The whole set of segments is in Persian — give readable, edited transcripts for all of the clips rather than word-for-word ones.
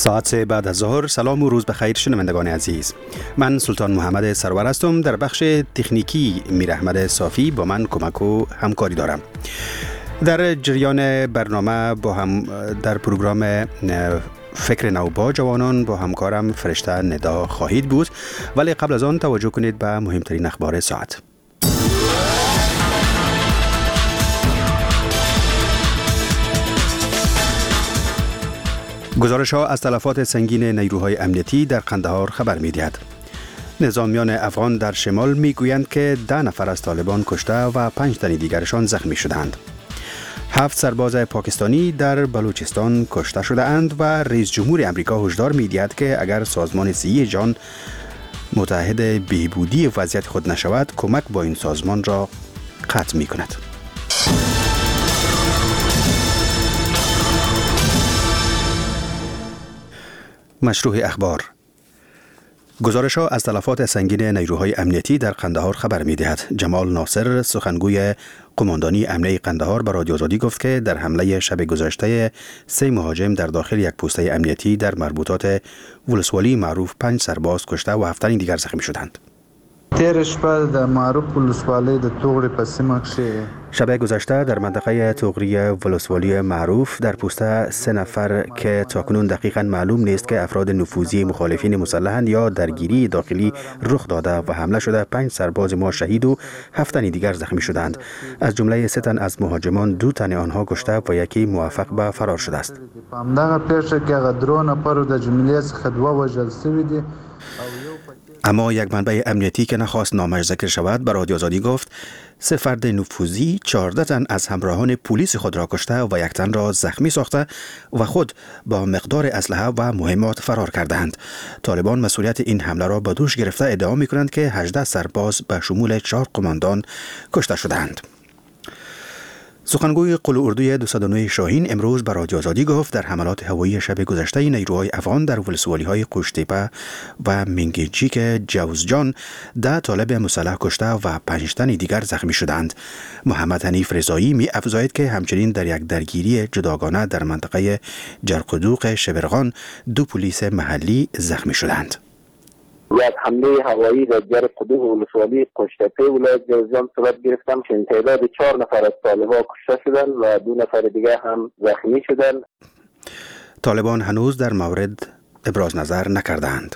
ساعت 3 بعد از ظهر. سلام و روز بخیر شنوندگان عزیز. من سلطان محمد سرور هستم. در بخش تکنیکی میر احمد صافی با من کمک و همکاری دارم. در جریان برنامه با هم در پروگرام فکر نو با جوانان با همکارم فرشته ندا خواهید بود، ولی قبل از آن توجه کنید به مهمترین اخبار ساعت. گزارش‌ها از تلفات سنگین نیروهای امنیتی در قندهار خبر می‌دهد. نظامیان افغان در شمال می‌گویند که 10 نفر از طالبان کشته و 5 تن دیگرشان زخمی شدند. 7 سرباز پاکستانی در بلوچستان کشته شده اند و رئیس جمهور امریکا هشدار می‌دهد که اگر سازمان صحی جهان متحد بهبودی وضعیت خود نشود، کمک با این سازمان را قطع می‌کند. مشروع اخبار. گزارش‌ها از تلفات سنگین نیروهای امنیتی در قندهار خبر می‌دهد. جمال ناصر سخنگوی قماندانی امنیه قندهار به رادیو آزادی گفت که در حمله شب گذشته 3 مهاجم در داخل یک پوسته امنیتی در مربوطات ولسوالی معروف 5 سرباز کشته و 7 تن دیگر زخمی شدند. تیر شپه د معروف ولسوالی د توغری په سیمه کې شب گذشته در منطقه توغری ولسوالی معروف در پوسته 3 نفر که تاکنون دقیقاً معلوم نیست که افراد نفوذی مخالفین مسلحاند یا درگیری داخلی رخ داده و حمله شده 5 سرباز ما شهید و 7 تن دیگر زخمی شدند. از جمله 3 تن از مهاجمان 2 تن آنها کشته و یکی موفق به فرار شده است. همدغه پیښه کې هغه درو نفر د جملې څخه 2 وژل شوي دي. اما یک منبع امنیتی که نخواست نامش ذکر شود به رادیو آزادی گفت 3 فرد نفوذی 14 تن از همراهان پلیس خود را کشته و 1 تن را زخمی ساخته و خود با مقدار اسلحه و مهمات فرار کردند. طالبان مسئولیت این حمله را به دوش گرفته ادعا می‌کنند که 18 سرباز به شمول 4 قماندان کشته شدند. سخنگوی قل اردوی 209 شاهین امروز به رادیو آزادی گفت در حملات هوایی شب گذشته نیروهای افغان در ولسوالی‌های قوشتیپه و منگیجیک جوزجان 10 طالب مسلح کشته و 5 تن دیگر زخمی شدند. محمد حنیف رضایی می افزاید که همچنین در یک درگیری جداگانه در منطقه جرقدوق شبرغان 2 پلیس محلی زخمی شدند. یک حمله هوایی در جرقدوق ولسوالی قوشتیپه ولایت جوزجان صورت گرفتم که تعداد 4 نفر از طالبان کشته شدند و 2 نفر دیگر هم زخمی شدند. طالبان هنوز در مورد ابراز نظر نکردند.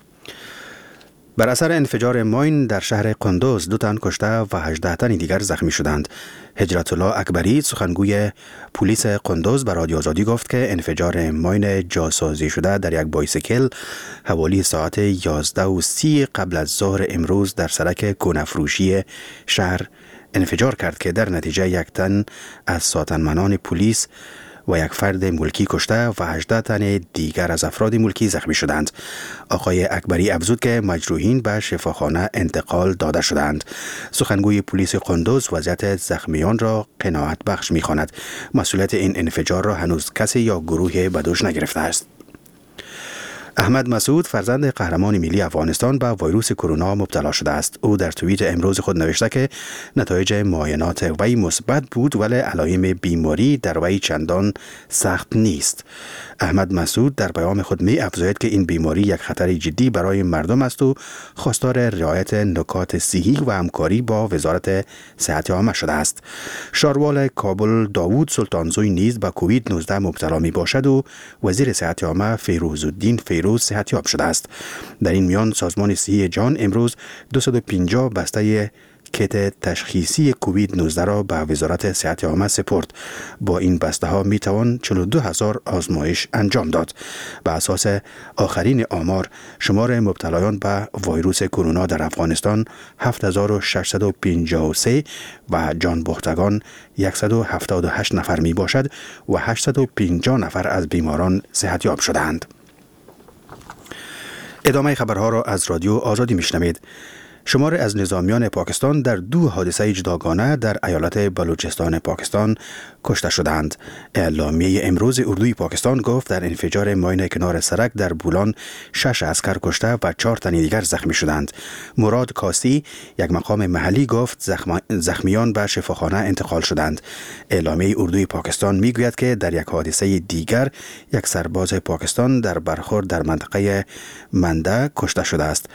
بر اثر انفجار ماین در شهر قندوز 2 تن کشته و 18 تن دیگر زخمی شدند. هجرت الله اکبری سخنگوی پلیس قندوز به رادیو آزادی گفت که انفجار ماین جاسازی شده در یک بایسیکل حوالی ساعت 11:30 قبل از ظهر امروز در سرک کونفروشی شهر انفجار کرد که در نتیجه 1 تن از ساتنمنان پلیس و 1 فرد ملکی کشته و 18 تن دیگر از افراد ملکی زخمی شدند. آقای اکبری افزود که مجروحین به شفاخانه انتقال داده شدند. سخنگوی پلیس قندوز وضعیت زخمیان را قناعت بخش می‌خواند. مسئولیت این انفجار را هنوز کسی یا گروهی به دوش نگرفته است. احمد مسعود فرزند قهرمان ملی افغانستان به ویروس کرونا مبتلا شده است. او در توییت امروز خود نوشته که نتایج معاینات وی مثبت بود ولی علائم بیماری در وی چندان سخت نیست. احمد مسعود در پیام خود می افزاید که این بیماری یک خطر جدی برای مردم است و خواستار رعایت نکات صحی و همکاری با وزارت صحت عامه شده است. شاروال کابل داوود سلطانزوی نیز به کووید 19 مبتلا می باشد و وزیر صحت عامه فیروزالدین فیروز صحتیاب شده است. در این میان سازمان صحی جهان امروز 250 بسته کیت تشخیصی کووید 19 را به وزارت صحت عامه سپرد. با این بسته ها می توان 42,000 آزمایش انجام داد. به اساس آخرین آمار شمار مبتلایان به ویروس کرونا در افغانستان 7653 و جان باختگان 178 نفر می باشد و 850 نفر از بیماران صحتیاب شدند. ادامه خبرها را از رادیو آزادی میشنوید. شمار از نظامیان پاکستان در 2 حادثه جداگانه در ایالت بلوچستان پاکستان کشته شدند. اعلامیه امروز اردوی پاکستان گفت در انفجار ماین کنار سرک در بولان 6 عسکر کشته و 4 تن دیگر زخمی شدند. مراد کاسی یک مقام محلی گفت زخمیان به شفاخانه انتقال شدند. اعلامیه اردوی پاکستان میگوید که در یک حادثه دیگر یک سرباز پاکستان در برخورد در منطقه منده کشته شده است.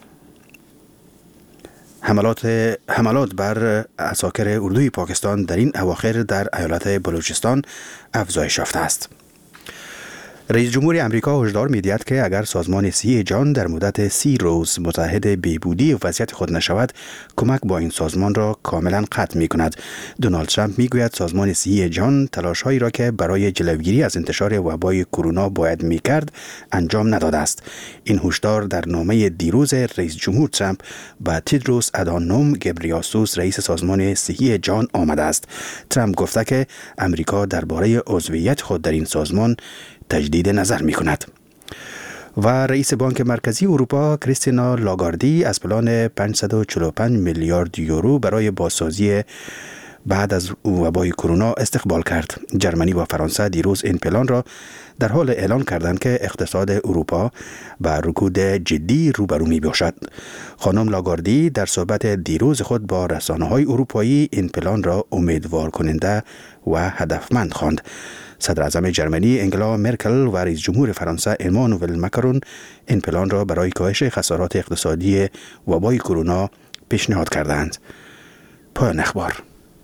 حملات بر عساکر اردوی پاکستان در این اواخر در ایالت بلوچستان افزایش یافته است. رئیس جمهور امریکا هشدار می‌دهد که اگر سازمان صحی جهان در مدت 30 روز متحد بهبودی وضعیت خود نشود، کمک با این سازمان را کاملا قطع می‌کند. دونالد ترامپ می‌گوید سازمان صحی جهان تلاش‌هایی را که برای جلوگیری از انتشار وبای کرونا باید می‌کرد انجام نداده است. این هشدار در نامه دیروز رئیس جمهور ترامپ به تدروس ادهانوم گبریاسوس رئیس سازمان صحی جهان آمده است. ترامپ گفته که امریکا درباره عضویت خود در این سازمان تجدید نظر می کند. و رئیس بانک مرکزی اروپا کریستینا لاگاردی از پلان 545 میلیارد یورو برای بازسازی بعد از وبای کرونا استقبال کرد. جرمنی و فرانسه دیروز این پلان را در حال اعلان کردند که اقتصاد اروپا با رکود جدی روبرو می باشد. خانم لاگاردی در صحبت دیروز خود با رسانه‌های اروپایی این پلان را امیدوار کننده و هدفمند خواند. صدر اعظم جرمنی انگلا مرکل و رئیس جمهور فرانسه امانوئل ماکرون این پلان را برای کاهش خسارات اقتصادی وبای کرونا پیشنهاد کردند. پایان اخبار.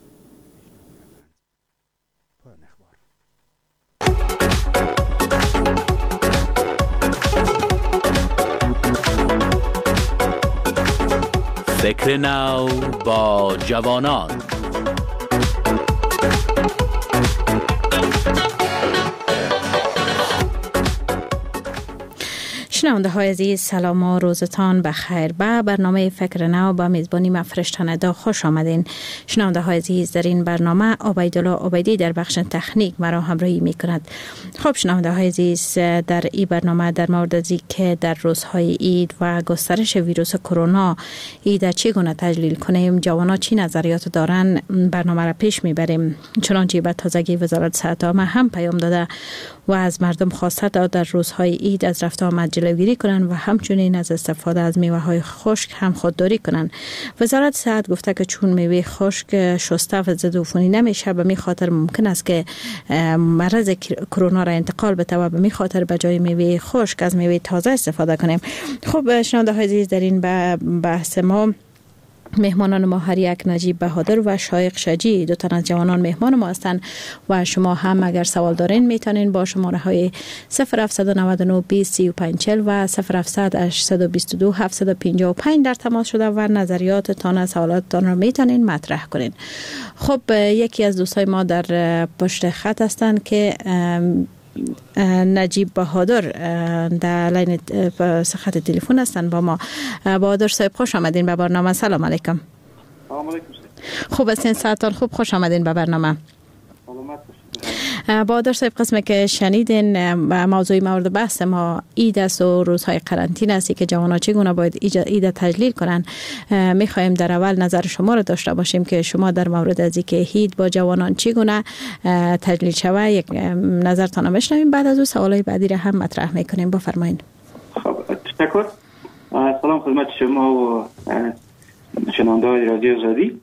فکر نو با جوانان. شنونده های عزیز، سلام و روزتان بخیر. به برنامه فکر نو با میزبانی من فرشته ندا خوش آمدین. شنونده های عزیز، در این برنامه عبیدالله عبیدی در بخش تکنیک مرا همراهی می کند. خب شنونده های عزیز، در این برنامه در مورد از که در روزهای عید و گسترش ویروس کرونا عید چگونه تجلیل کنیم، جوانا چی نظریات دارن، برنامه را پیش میبریم. چنانچه به تازگی وزارت صحت عامه هم پیام داده و از مردم خواسته داد در روزهای عید از رفت آمد جلوگیری کنند و همچنین از استفاده از میوه های خشک هم خودداری کنند. وزارت صحت گفته که چون میوه خشک شسته و ضد عفونی نمیشه، به می خاطر ممکن است که مرض کرونا را انتقال بده و به می خاطر به جای میوه خشک از میوه تازه استفاده کنیم. خب شنونده های عزیز، در این بحث ما مهمانان ما هر یک نجیب بهادر و شایق شجی، دو تن از جوانان مهمان ما هستند و شما هم اگر سوال دارین میتونین با شماره های 0799 20 35 40 و 0700 822 755 در تماس شده و نظریاتتان و سوالاتتان را میتونین مطرح کنین. خب یکی از دوستای ما در پشت خط هستند که نجیب بهادر در لین خط تلفن هستن با ما. بهادر صاحب خوش آمدین به برنامه. سلام علیکم. سلام علیکم. خوب هستین؟ ساعتان خوب، خوش آمدین به برنامه. بهادر صاحب، قسمی که شنیدین موضوع مورد بحث ما عید است و روزهای قرنطینه است که جوانان چگونه باید عید تجلیل کنن. میخوایم در اول نظر شما را داشته باشیم که شما در مورد از اینکه عید با جوانان چگونه تجلیل شود یک نظرتان بشنویم، بعد از اون سوالای بعدی را هم مطرح میکنیم. بفرمایید. خب تشکر. سلام خدمت شما و شنونده‌های رادیو آزادی.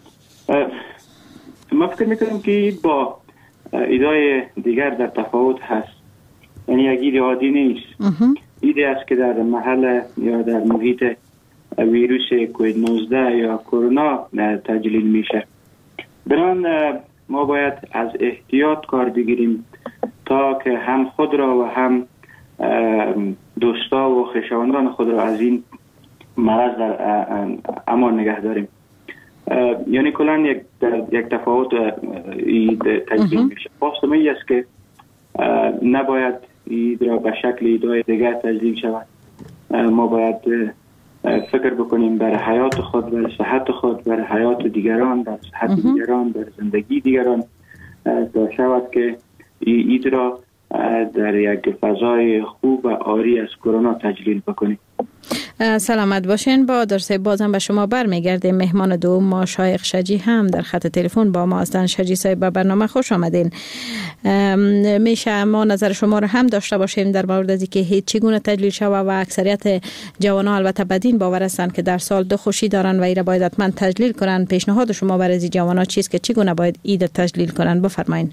ما فکر میکنم که با ایدای دیگر در تفاوت هست، یعنی یک عید عادی نیست. ایدی است که در محل یا در محیط ویروس کووید 19 یا کرونا تجلیل میشه. بران ما باید از احتیاط کار بگیریم تا که هم خود را و هم دوستا و خویشاوندان خود را از این مرض در امان نگه داریم. یعنی کلان یک تفاوت عید تجلیل میشه. باستمی است که نباید عید را به شکل ایدهای دیگر تجلیل شود. ما باید فکر بکنیم بر حیات خود، بر صحت خود، بر حیات دیگران، بر صحت دیگران، بر زندگی دیگران، تا شود که عید را در یک فضای خوب و عاری از کرونا تجلیل بکنیم. سلامت باشین. بهادر صاحب بازم به شما برمیگردیم. مهمان دوم ما شایق شجی هم در خط تلفن با ما هستند. شجی صاحب به برنامه خوش آمدین. میشه ما نظر شما رو هم داشته باشیم در مورد از اینکه هیچ چگونه تجلیل شوه و اکثریت جوانان البته بدین باور هستند که در سال دو خوشی دارن و ایره باید حتما تجلیل کنن. پیشنهاد شما برای از جوانان چیست که چگونه باید عید تجلیل کنن؟ بفرمایید.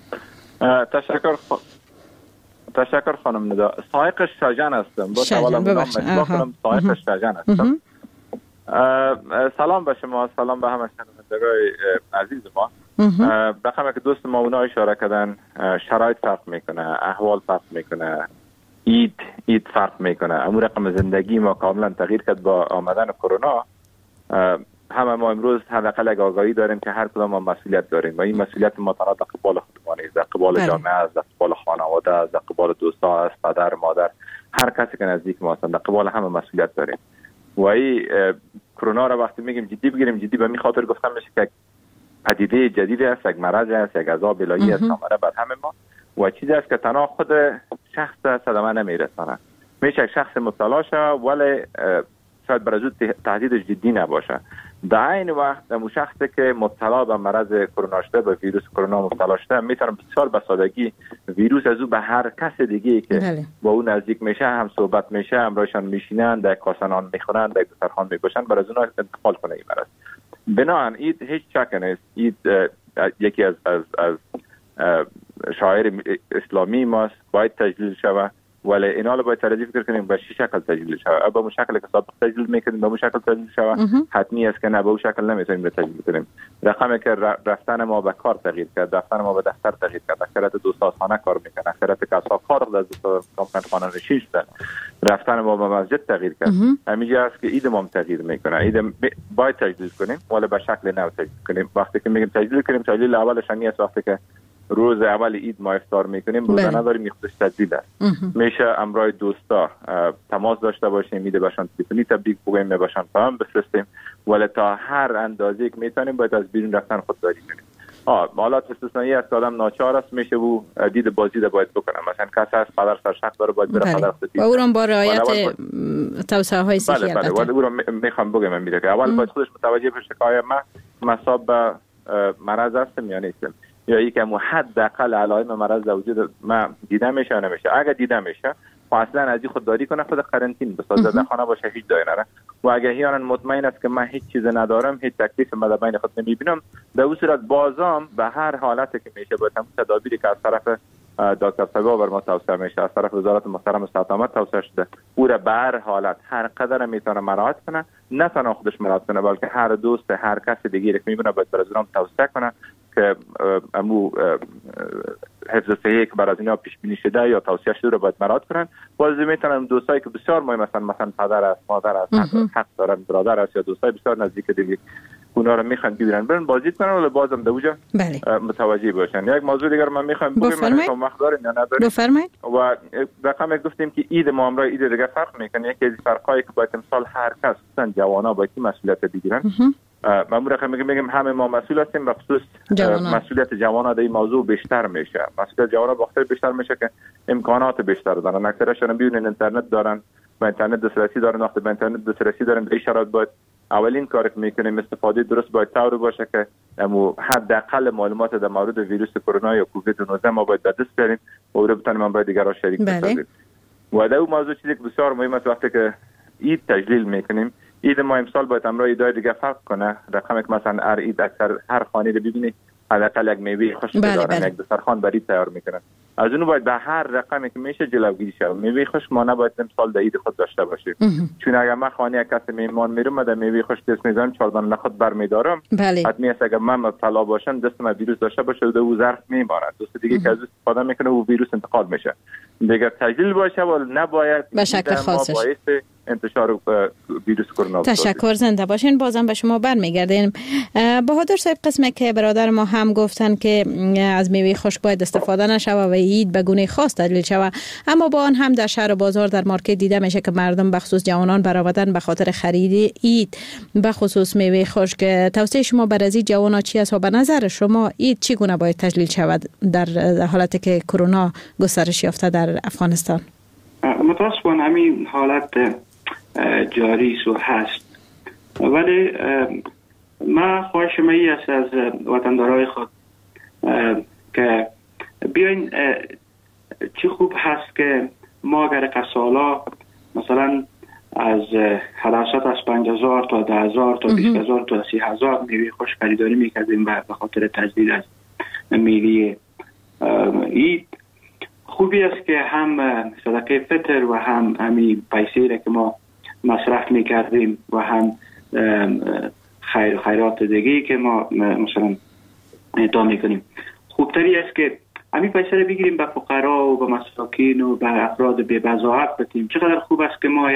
تشکر خانم ندا. سایق شجن هستم. با سوالم کنم سایق شجن هستم. سلام به شما، سلام به همه شنوندگان عزیز ما. رقمی که دوست ما اونا اشاره کردن، شرایط فرق میکنه، احوال فرق میکنه، عید فرق میکنه. امور رقم زندگی ما کاملا تغییر کرد با آمدن کرونا. همه ما امروز حداقل یک آگاهی داریم که هر کدام ما مسئولیت داریم و این مسئولیت ما تنها در قبال خودمان است، در قبال جامعه است، در قبال خانواده است، در قبال دوستا است، پدر مادر، هر کسی که نزدیک ما هستند، در قبال همه مسئولیت داریم. و این کرونا را وقتی میگیم جدی بگیریم، جدی به این خاطر گفتم میشه که پدیده جدید است، یک مرض است، یک عذاب الهی است آمده بر همه ما و چیزی است که تنها خود شخص صدمه نمیرسانه. میشه یک شخص مبتلا شه ولی شاید برای زود تهدید جدی نباشه. در این وقت اون شخصی که مبتلا به مرض کرونا شده، به ویروس کرونا مبتلا شده، میتونه بسیار به سادگی ویروس از او به هر کس دیگه که با اون نزدیک میشه هم صحبت میشه، همراهشان میشینن، در کاسه نان میخورن، در دسترخوان میباشن، برای از اونها انتقال کنه این مرض. بنابراین عید هیچ شک نیست. عید یکی از شاعر اسلامی ماست، باید تجلیل شود، ولی اینا رو باید ترجیح فکر کنیم به چه شکل تجلیل شود. با اون شکل که سابق تجلیل میکنیم به اون شکل تجلیل شود، حتمی است که نه به اون شکل نمیتونیم تجلیل کنیم. رقمی که رفتن ما به کار تغییر کرد، رفتن ما به دفتر تغییر کرد، اکثریت دوستا خانه کار میکنن، اکثریت کسا فارغ از خانه نشین شدن، رفتن ما به مسجد تغییر کرد. همینجا است که عید ما تغییر میکنه. عید باید تجلیل کنیم ولی به شکل نو تجلیل کنیم. وقتی که میگیم تجلیل کنیم، تجلیل اولش همین است وقتی که روز اول عید ما افطار میکنیم، روزه نداریم، میخوادش تجلیل است. میشه امرای دوستا تماس داشته باشیم، میده باشن تلفنی تبریک بگیم، میباشن پیام بفرستیم، ولی تا هر اندازه که میتونیم باید از بیرون رفتن خودداری کنیم. حالات استثنایی است، آدم ناچار است، میشه او دید بازدید باید بکنه. مثلا کسی از پدر سرشق داره باید بره پدر خودتی و او رو با رعایت توصیه های صحی البته. ولی او رو میخوام بگم میره که اول باید خودش متوجه بشه که آیا من مصاب به مرض هستم یا نیستم، یا یک حداقل علائم مرض در وجود ما دیده میشه یا نمیشه. اگر دیده میشه و اصلا از این خودداری کنه، خود قرنطین بسازه، در خانه باشه، هیچ جایی نره. و اگر هیانا مطمئن است که من هیچ چیز ندارم، هیچ تکلیف ما در بین خود نمیبینم، در اون صورت بازم به هر حالتی که میشه با تمام تدابیری که از طرف دکتر صاحب بر ما توصیه میشه، از طرف وزارت محترم سلامت توصیه شده، او را به هر حالت هر قدر میتونه مراعات کنه، نه تنها خودش مراعات کنه بلکه هر دوست، هر کس دیگه که میبینه باید بر ازرام توصیه کنه که امو حفظ صحی که بر از اینا پیش بینی شده یا توصیه شده رو باید مراعات کنن. باز میتونن دوستایی که بسیار مهم هستن، مثلا پدر است، مادر است، حق دارن، برادر است، یا دوستای بسیار نزدیک دیگه اونا رو میخوان بگیرن برن بازدید کنن، ولی بازم دوجا متوجه باشن. یک موضوع دیگر من میخوام بگم، من وقت دارین یا ندارین؟ بفرمایید. و رقم گفتیم که عید ما امروز عید دیگه فرق میکنه. یکی از فرقایی که باید امسال هر کس، خصوصا جوانا، باید مسئولیت بگیرن. من رقم میگم همه ما مسئول هستیم، و خصوص مسئولیت جوانا در این موضوع بیشتر میشه. مسئولیت جوانا وقتی بیشتر میشه که امکانات بیشتر دارن، اکثرشون بیرون اینترنت دارن، با اینترنت دسترسی دارن. وقتی با اینترنت دسترسی دارن، به این شرایط باید اولین کاری که میکنیم استفاده درست باید طور باشه که حداقل معلومات در مورد ویروس کرونا یا کووید 19 ما باید دست بیاریم و او رو بتونیم من با دیگران شریک بسازیم. و در اون موضوع چیزی که بسیار مهم است، وقتی که عید تجلیل میکنیم، عید ما امسال باید امروز ایدای دیگه فرق کنه. رقمی که مثلا هر عید اکثر هر خانه رو ببینید حداقل یک میوه خوش دارن، یک دسترخوان برای تیار میکنن. از اون باید به هر رقمی که میشه جلوگیری شه. میوه خوش ما نباید امسال در عید خود داشته باشیم، چون اگر من خانه کسی میهمان میرم در میوه خوش دست میزنم، 14 نخود برمیدارم، حتمی است اگر من مبتلا باشم، دست من ویروس داشته باشه و او ظرف میماند، دوست دیگه که از استفاده میکنه و ویروس انتقال میشه. دیگه تجلیل باشه ولی نباید به شکل خاصش انتشار ویروس کرونا. تشکر، زنده باشین. بازم به شما برمیگردیم. بهادر صاحب، قسمه که برادر ما هم گفتن که از میوه خشک باید استفاده نشه و عید به گونه خاص تجلیل شود، اما با آن هم در شهر و بازار در مارکت دیده میشه که مردم به خصوص جوانان برآمدن به خاطر خرید عید به خصوص میوه خشک. توصیه شما برای از جوانان چی است و به نظر شما عید چگونه باید تجلیل شود در حالتی که کرونا گسترش یافته در افغانستان؟ متاسفانه همین حالت جاری است و هست. ولی ما خواهش می است از وطندارای خود که بیاین چه خوب هست که ما اگر قصالا مثلا از حداثت از 5,000 تا 10,000 تا 20,000 تا 30,000 میوه خوش خریداری میکردیم به خاطر تجدید از میوه عید، خوبی است که هم صدقه فطر و هم همی پیسه را که ما مصرف میکردیم و هم خیرات دیگه که ما مثلا اعطا میکنیم، خوبتری است که همین پیسه را بگیریم به فقرا و به مساکین و به افراد بی بضاعت بدیم. چقدر خوب است که ما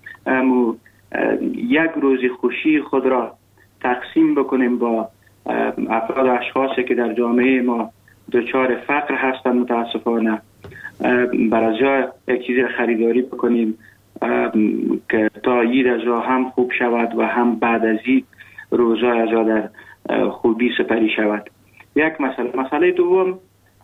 یک روزی خوشی خود را تقسیم بکنیم با افراد و اشخاصی که در جامعه ما دچار فقر هستند متاسفانه، برای جای یک چیزی را خریداری بکنیم که تا عید از هم خوب شود و هم بعد از عید روزا از در خوبی سپری شود. یک مسئله دوم،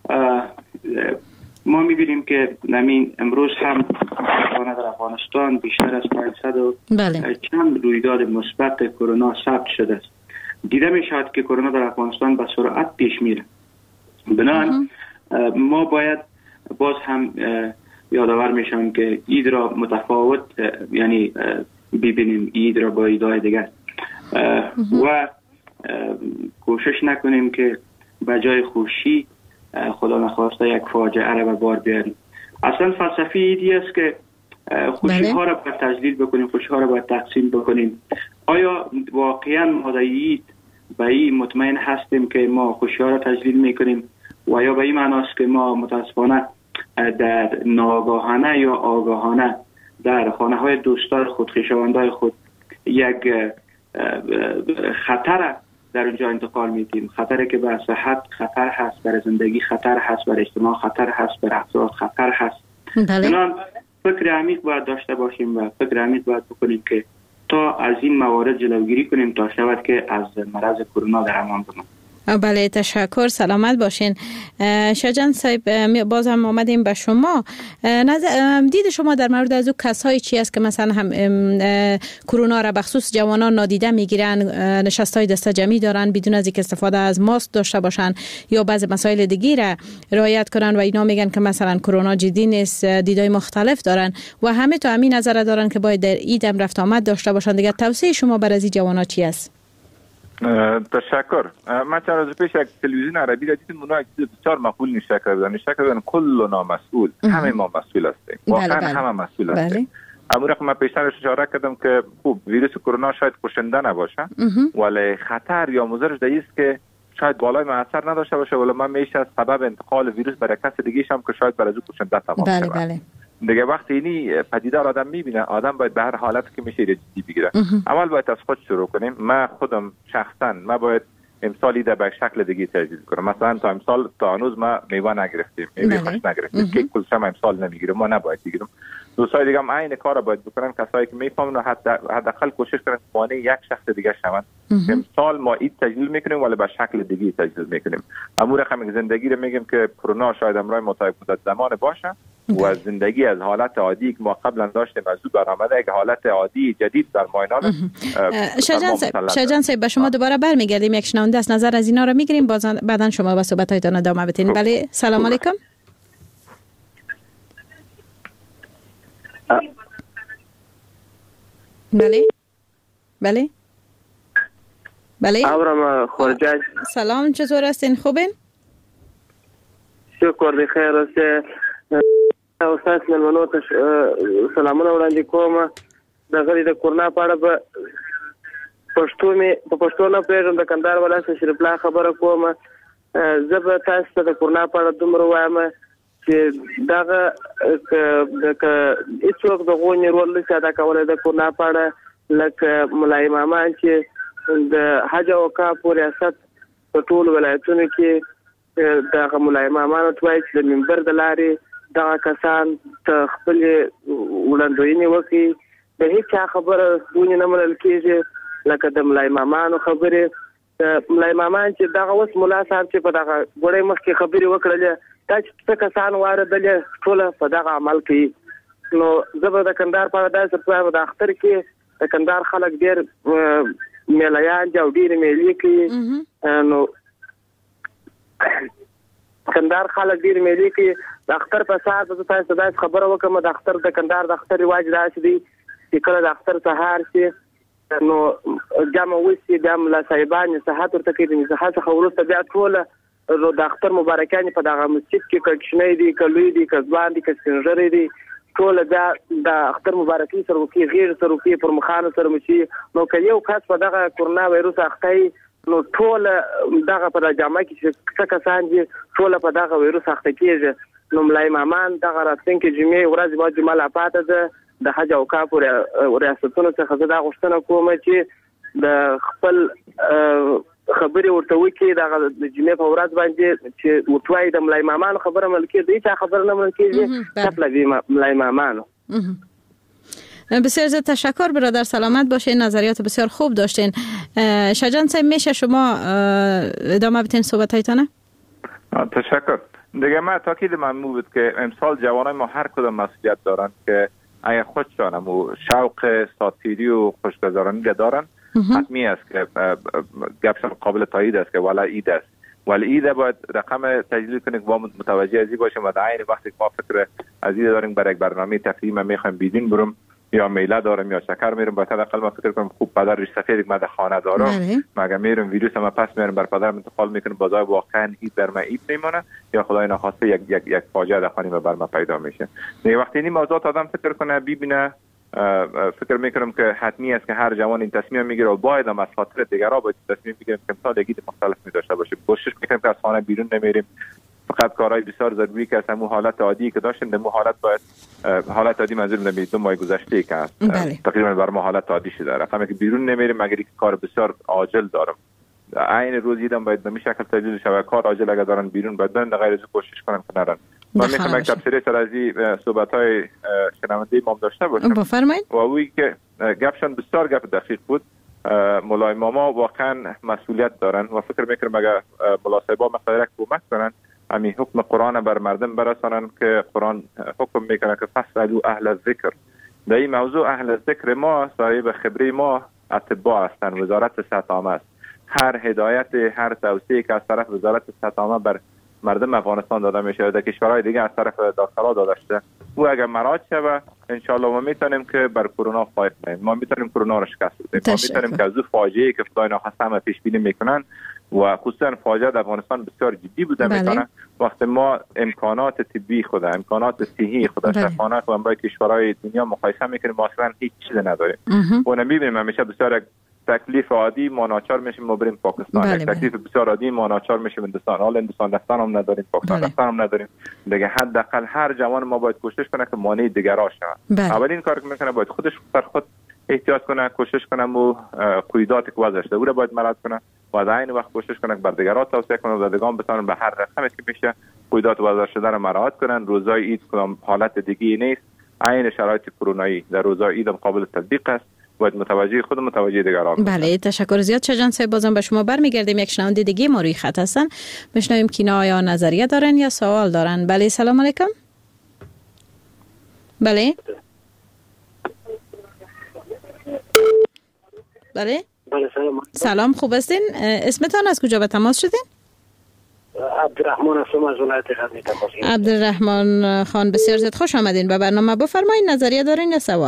ما میبینیم که امروز هم در افغانستان بیشتر از 500 چند رویداد مثبت کرونا ثبت شده است. دیده میشود که کرونا در افغانستان به سرعت پیش میره. بنابراین ما باید باز هم یادآور میشم که عید را متفاوت یعنی ببینیم عید را با عیدهای دیگر و کوشش نکنیم که به جای خوشی خدا نخواسته یک فاجعه را به بار بیاریم. اصلا فلسفه ایدی است که خوشی ها را باید تجلیل بکنیم، خوشی ها را باید تقسیم بکنیم. آیا واقعا ما در عید به این مطمئن هستیم که ما خوشی ها را تجلیل میکنیم و یا به این معناست که ما متاسفانه در ناگاهانه یا آگاهانه در خانه های دوستان خود، خویشاوندان خود یک خطر در اونجا انتقال میدیم، خطری که بر صحت خطر هست، بر زندگی خطر هست، بر اجتماع خطر هست، بر افراد خطر هست. بنابراین فکر عمیق باید داشته باشیم و فکر عمیق باید بکنیم که تا از این موارد جلوگیری کنیم تا شود که از مرض کرونا در امان بمانیم. بله، تشکر، سلامت باشین. شاهجان صاحب، باز هم آمدیم به شما. دید شما در مورد از او کسایی چی است که مثلا هم کرونا را بخصوص جوانان نادیده میگیرن، نشستای دسته جمعی دارن بدون از اینکه استفاده از ماسک داشته باشن یا بعضی مسائل دیگه را رعایت کنن و اینا میگن که مثلا کرونا جدی نیست، دیدای مختلف دارن و همه تو همین نظر دارن که باید در عید هم رفت آمد داشته باشن. دیگه توصیه شما برای این جوانا چی است؟ تشکر. من چند روز پیش یک تلویزیون عربی را دیدم، اونا چیز بسیار مقبول نشه کردن کلنا مسئول، همه ما مسئول هستیم، واقعا همه مسئول هستیم. اما رقم من پیشترش اشاره کردم که خوب ویروس کرونا شاید کشنده نباشه ولی خطر یا مضرش است که شاید بالای من اثر نداشته باشه، ولی من میشه سبب انتقال ویروس برای کس دیگه شم که شاید برای او کشنده تمام شود. دیگه وقتی اینی پدیده را آدم میبینه، آدم باید به هر حالت که میشه جدی بگیره. اول باید از خود شروع کنیم. من خودم شخصا باید امسالی ده به شکل دیگه تجدید کنم. مثلا تا امسال تا هنوز ما میوه نگرفتیم، میوه خوش نگرفتیم که کلش هم امسال نمیگیریم، ما نباید بگیریم. دوستای دیگه هم عین کارا باید بکنن، کسایی که میفهمن حداقل کوشش کنن مانع یک شخص دیگه شون. امسال ما عید تجلیل میکنیم ولی به شکل دیگه تجلیل میکنیم. امور رقم زندگی رو میگیم که کرونا شاید امرای مدت زمان باشه و زندگی از حالت عادی که ما قبلا داشتیم از او برآمده یک حالت عادی جدید در ماینال. شاهجان صاحب به شما دوباره برمیگردیم، یک شنونده است، نظر از اینا رو میگیریم، بعدن شما با صحبت‌هایتان ادامه بدین. بله، سلام علیکم. بله ابرام خورجک، سلام، چطور هستین؟ خوبین؟ شکر بخیر است. استاد ملمنو ته سلامونه وړاندې کوم. د غړي د کورنا په اړه په پښتو نه پیژم، د کندهار ولایت شریف الله خبره کوم. زه به تاسو ته د کورنا په اړه دومره وایم چې دغه هیڅوک د غونې رول نشي ادا کولی د کورنا په اړه، لکه مولای امامان چې د حج او اوقافو ریاست په ټولو ولایتونو کې دغه مولای امامانو ته وایي چې د منبر د لارې دغه کسان ته خپل وړاندوینې وکړي. د هیڅ خبره ونې نه منل کېږي، لکه د مولای امامانو خبرې. د مولای امامان چې دغه اوس ملا صاحب چې په دغه ګوړۍ مخکې خبرې وکړلې، دا چې څه کسان واردلې ټوله په دغه عمل کوي. نو زه د کندهار په اړه د سپوږ د اختر کې د کندهار خلک ډیر میلایان او ډیر میلې کوي نو کندهار خلک ډیر میلې کوي د اختر په ساعت د تاسو د خبره وکم د اختر د کندهار د اختر رواج راشي چې کله د اختر سهار شي نو جامع وسی د املا صاحبان صحت ورته کوي د صحت خورسته بیا ټول نو د اختر مبارکان په دغه مسجد کې کښنې دي کلوې دي کزبان دي کسنجرې دي ټول د اختر مبارکي سره وکي غیر سره وکي پر مخانه سره مشي نو که یو کس په دغه کورونا وایروس اخته نو ټول دغه په جامع کې څه کسان دي ټول په دغه وایروس اخته کیږي نو ملای مامان دغه راتلونکي جمعې ورځ به جمعه لا پاته ده د حج او کاپ ریاستونو څخه زه دا غوښتنه کوم چې د خپل خبرې ورته وکړي د جمعې په ورځ باندې چې وټوای د ملای مامان خبره ملکی دی چې خبر نه ملکیږي تطلبی ملای مامان. بسیار زیاد تشکر برادر، سلامت باشین، نظریات بسیار خوب داشتین. شجان صاحب میشه شما ادامه بدین صحبتایتانه؟ تشکر. دیگه من تاکید ممنوع بود که امسال جوانای ما هر کدام مسئولیت دارن که اگه خودشان و شوق ساتیری و خوشگذرانی دارن حتمی است که گپشان قابل تایید است که ولی عید است، ولی عید باید رقم تجلیل کنیم که با متوجه ازی باشیم و در عین وقتی ما فکر ازی داریم برای یک برنامه تفریحی میخوایم بیدین برم یا میله دارم یا شکر میرم باید حداقل ما فکر کنم خوب پدر ریش سفید ما در خانه دارم مگه میرم ویروس ما پس میرم بر پدرم انتقال میکنم بازای واقعا عید بر ما عید نمیمونه یا خدای نخواسته یک فاجعه در خانه بر ما پیدا میشه. دیگه وقتی این موضوعات آدم فکر کنه ببینه فکر میکنم که حتمی است که هر جوان این تصمیم میگیره و باید هم از خاطر دیگرها باید تصمیم بگیریم که امسال عید مختلف می‌داشته باشیم. کوشش میکنیم که از خانه بیرون نمیریم، فقط کارهای بسیار ضروری که از همون حالت عادی که داشتیم در حالت باید حالت عادی منظور نمیاد 2 ماه گذشته که تقریبا بر ما حالت عادی شده رقمی که بیرون نمیریم مگر اینکه کار بسیار عاجل دارم عین روز ایدم باید به شکل تجلیل شود کار عاجل اگر دارن بیرون باید برن غیر از کوشش کنن که نرن. من میخوام یک تفسیر سر از این صحبت‌های شنونده ما داشته باشم. بفرمایید. و اویی که گپشان بسیار گپ دقیق بود. مولای ماما واقعا مسئولیت دارن و فکر میکنم اگر ملا صاحبا مقدار کمک کنن همین حکم قرآن بر مردم برسانن که قرآن حکم میکنه که فاسالوا اهل الذکر. در این موضوع اهل الذکر ما صاحب خبری ما اطباء هستند، وزارت صحت عامه است. هر هدایت هر توصیه که از طرف وزارت صحت عامه بر مردم افغانستان داده میشه در کشورهای دیگه از طرف دکترها داده شده و اگر مراعات شود ان شاء الله ما میتونیم که بر کرونا فایت کنیم، ما میتونیم کرونا رو شکست بدیم، ما میتونیم که از فاجعه‌ای که خدای ناخواسته همه پیش بینی میکنن و خصوصا فاجعه در افغانستان بسیار جدی بوده میکنه وقتی ما امکانات طبی خود امکانات صحی خود شفاخانه و با کشورهای دنیا مقایسه میکنیم ما اصلا هیچ چیز نداریم و نمیبینیم همیشه بسیار تکلیف عادی ما ناچار میشیم ما بریم پاکستان، تکلیف بسیار عادی ما ناچار میشیم هندوستان، حالا هندوستان دستان هم نداریم، پاکستان دستان هم نداریم. دیگه حداقل هر جوان ما باید کوشش کنه که مانع دیگران شود. اولین کاری که میکنه باید خودش بر خود احتیاط کنه، کوشش کنه و قیوداتی که وضعش او را باید مراعات کنه و در عین وقت کوشش کنه بر دیگران توصیه کنه و دیگران بتونن به هر رقمی که میشه قیودات وضع شده را مراعات کنن. روزای عید کدام حالت دیگه نیست، عین شرایط کرونایی در روزای عید قابل تطبیق است. باید متوجه خود متوجه دیگران. بله تشکر زیاد شجان صاحب. بازم به شما برمیگردیم. یک شنونده دیگه ما روی خط هستن، بشنویم که اینا آیا نظریه دارن یا سوال دارن. بله سلام علیکم. بله بله سلام خوب هستین؟ اسمتان از کجا به تماس شدین؟ عبدالرحمن هستم از ولایت غزنی تماس گرفتم. عبدالرحمن خان بسیار زیاد خوش آمدین به برنامه. بفرمایید نظریه دارین یا سوال؟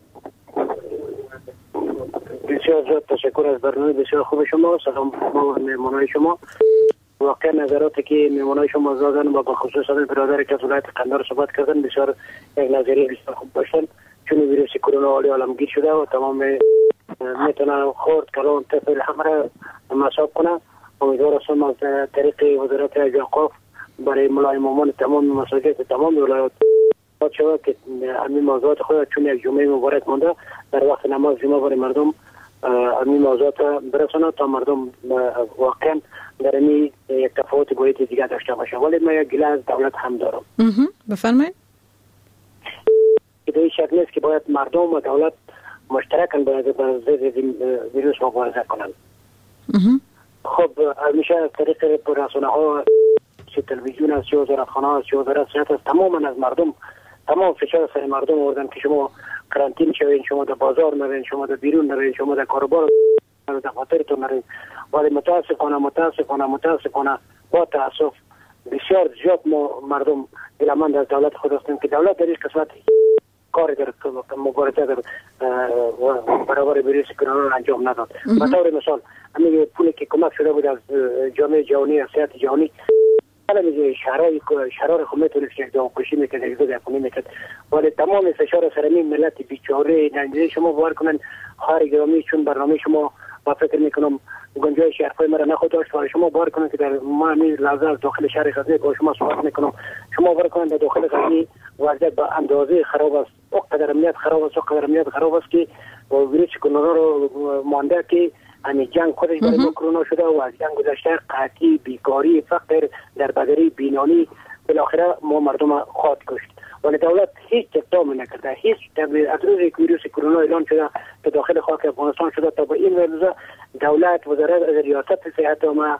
بسیار زیاد تشکر از برنامه بسیار خوب شما. سلام با مهمانای شما. واقعا نظراتی که مهمانای شما دادن و به خصوص برادری که از ولایت قندهار صحبت کردن بسیار یک نظریه بسیار خوب داشتن، چون ویروس کرونا عالمگیر شده و تمام میتونه خورد کلان طفل همه مصاب کنه. امیدوار هستم از طریق وزارت اوقاف برای ملای مامان تمام مساجد تمام ولایات شود که همین موضوعات خود چون یک جمعه مبارک مانده در وقت نماز جمعه برای مردم همین موضوعات برسانه تا مردم واقعا در این یک تفاوت گویت دیگه داشته باشه. ولی من یک گله از دولت هم دارم. بفرمایید. این شک نیست که باید مردم و دولت مشترکاً با ضد ویروس مبارزه کنند. خب همیشه از طریق رسانه‌ها تلویزیون است، وزارتخانه است، وزارت صحت است، تماما از مردم تمام فشار سر مردم آوردن که شما کرانتین شوین، شما در بازار نرین، شما در بیرون نرین، شما در کاروبار دفاترتون نرین. ولی متاسفانه با تاسف بسیار زیاد ما مردم دلمند از دولت خود هستیم که دولت در این قسمت کاری در مبارزه در برابر ویروس کرونا انجام نداد. به طور مثال همین پولی که کمک شده بود از جامعه جهانی، از صحت جهانی، میگه شرار خود میتونست یک دامکشی میکرد، یک دامکشی میکرد، ولی تمام فشار سر این ملت بیچاره ننجه شما باور کنن. خواهر گرامی، چون برنامه شما با فکر میکنم گنجایش حرفای مرا نخود داشت، ولی شما باور کنن که در ما همین لحظه از داخل شهر غزنی با شما صحبت میکنم، شما باور کنن در داخل غزنی وضعیت به اندازه خراب است، اقدر امنیت خراب است که ویروس کرونا رو مانده که همین جنگ خودش برای ما کرونا شده و از جنگ گذشته قحطی، بیکاری، فقر، دربدری، بینانی، بالاخره ما مردم خواهد کشت. ولی دولت هیچ اقدام نکرده. هیچ از روزی که ویروس کرونا اعلان شده که داخل خاک افغانستان شده تا به این روزه دولت، وزارت ریاست صحت و